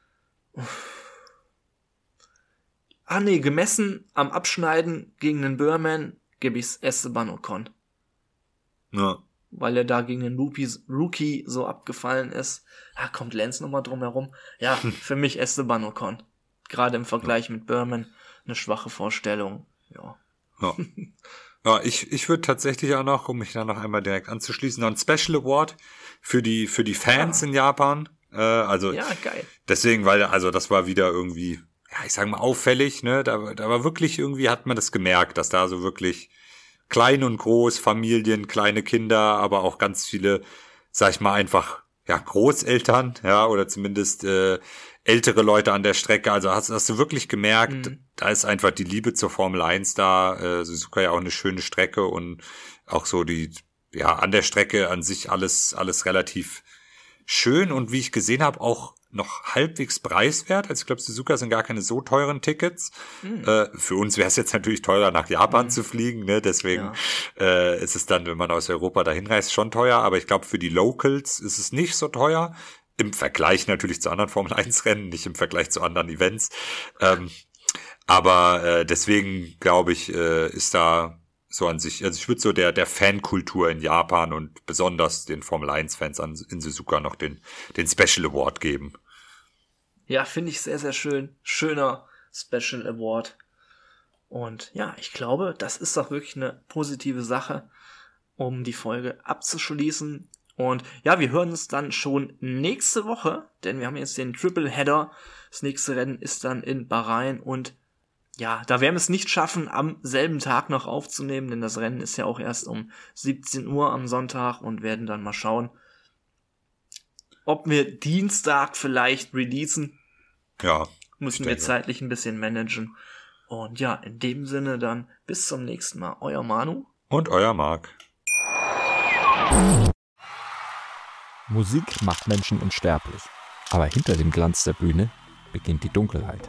ah nee, gemessen am Abschneiden gegen den Burman gebe ich's Esteban Ocon. Ja. Weil er da gegen den Rookie, Rookie so abgefallen ist. Ja, kommt Lance nochmal drum herum. Ja, für mich Esteban Ocon. Gerade im Vergleich mit Burman eine schwache Vorstellung. Ja. Ja, ja ich, ich würde tatsächlich auch noch, um mich da noch einmal direkt anzuschließen, noch ein Special Award für die, für die Fans ja. in Japan. Äh, also ja, geil. Deswegen, weil, also das war wieder irgendwie, ja, ich sag mal, auffällig, ne? Da, da war wirklich irgendwie, hat man das gemerkt, dass da so wirklich klein und groß, Familien, kleine Kinder, aber auch ganz viele, sag ich mal, einfach, ja, Großeltern, ja, oder zumindest äh, ältere Leute an der Strecke. Also hast, hast du wirklich gemerkt, mhm. da ist einfach die Liebe zur Formel eins da. Äh, Suzuka ja auch eine schöne Strecke und auch so die, ja, an der Strecke an sich alles, alles relativ schön und wie ich gesehen habe, auch noch halbwegs preiswert. Also ich glaube, Suzuka sind gar keine so teuren Tickets. Mhm. Äh, für uns wäre es jetzt natürlich teurer, nach Japan mhm. zu fliegen. Ne? Deswegen ja. äh, ist es dann, wenn man aus Europa dahin reist, schon teuer. Aber ich glaube, für die Locals ist es nicht so teuer. Im Vergleich natürlich zu anderen Formel eins Rennen, nicht im Vergleich zu anderen Events. Ähm, aber äh, deswegen, glaube ich, äh, ist da so an sich, also ich würde so der der Fankultur in Japan und besonders den Formel eins Fans an, in Suzuka noch den den Special Award geben. Ja, finde ich sehr, sehr schön. Schöner Special Award. Und ja, ich glaube, das ist doch wirklich eine positive Sache, um die Folge abzuschließen. Und ja, wir hören uns dann schon nächste Woche, denn wir haben jetzt den Triple Header. Das nächste Rennen ist dann in Bahrain und ja, da werden wir es nicht schaffen, am selben Tag noch aufzunehmen, denn das Rennen ist ja auch erst um siebzehn Uhr am Sonntag und werden dann mal schauen, ob wir Dienstag vielleicht releasen. Ja. Müssen wir zeitlich ein bisschen managen. Und ja, in dem Sinne dann bis zum nächsten Mal. Euer Manu. Und euer Marc. Musik macht Menschen unsterblich. Aber hinter dem Glanz der Bühne beginnt die Dunkelheit.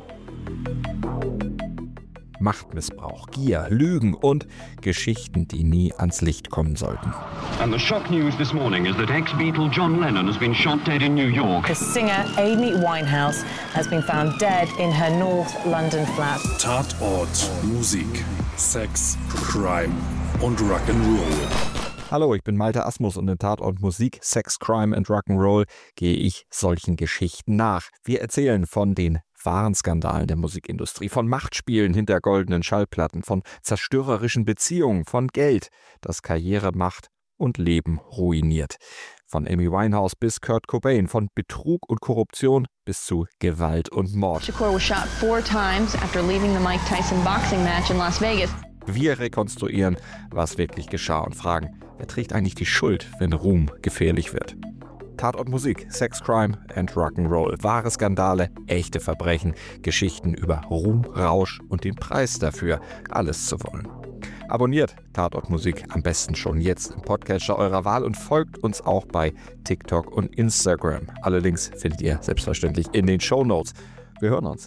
Machtmissbrauch, Gier, Lügen und Geschichten, die nie ans Licht kommen sollten. And the shock news this morning is that ex-Beatle John Lennon has been shot dead in New York. The singer Amy Winehouse has been found dead in her North London flat. Tatort, Musik, Sex, Crime und Rock'n'Roll. Hallo, ich bin Malte Asmus und in Tatort Musik, Sex, Crime and Rock'n'Roll gehe ich solchen Geschichten nach. Wir erzählen von den wahren Skandalen der Musikindustrie, von Machtspielen hinter goldenen Schallplatten, von zerstörerischen Beziehungen, von Geld, das Karriere macht und Leben ruiniert. Von Amy Winehouse bis Kurt Cobain, von Betrug und Korruption bis zu Gewalt und Mord. Shakur was shot four times after leaving the Mike Tyson boxing match in Las Vegas. Wir rekonstruieren, was wirklich geschah und fragen, wer trägt eigentlich die Schuld, wenn Ruhm gefährlich wird? Tatort Musik, Sex, Crime and Rock'n'Roll. Wahre Skandale, echte Verbrechen, Geschichten über Ruhm, Rausch und den Preis dafür, alles zu wollen. Abonniert Tatort Musik am besten schon jetzt im Podcatcher eurer Wahl und folgt uns auch bei TikTok und Instagram. Alle Links findet ihr selbstverständlich in den Shownotes. Wir hören uns.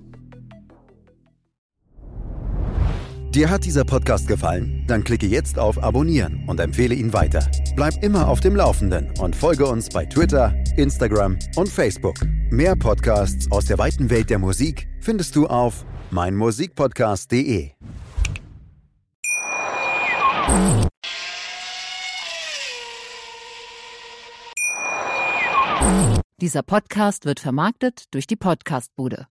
Dir hat dieser Podcast gefallen? Dann klicke jetzt auf Abonnieren und empfehle ihn weiter. Bleib immer auf dem Laufenden und folge uns bei Twitter, Instagram und Facebook. Mehr Podcasts aus der weiten Welt der Musik findest du auf meinmusikpodcast punkt de. Dieser Podcast wird vermarktet durch die Podcastbude.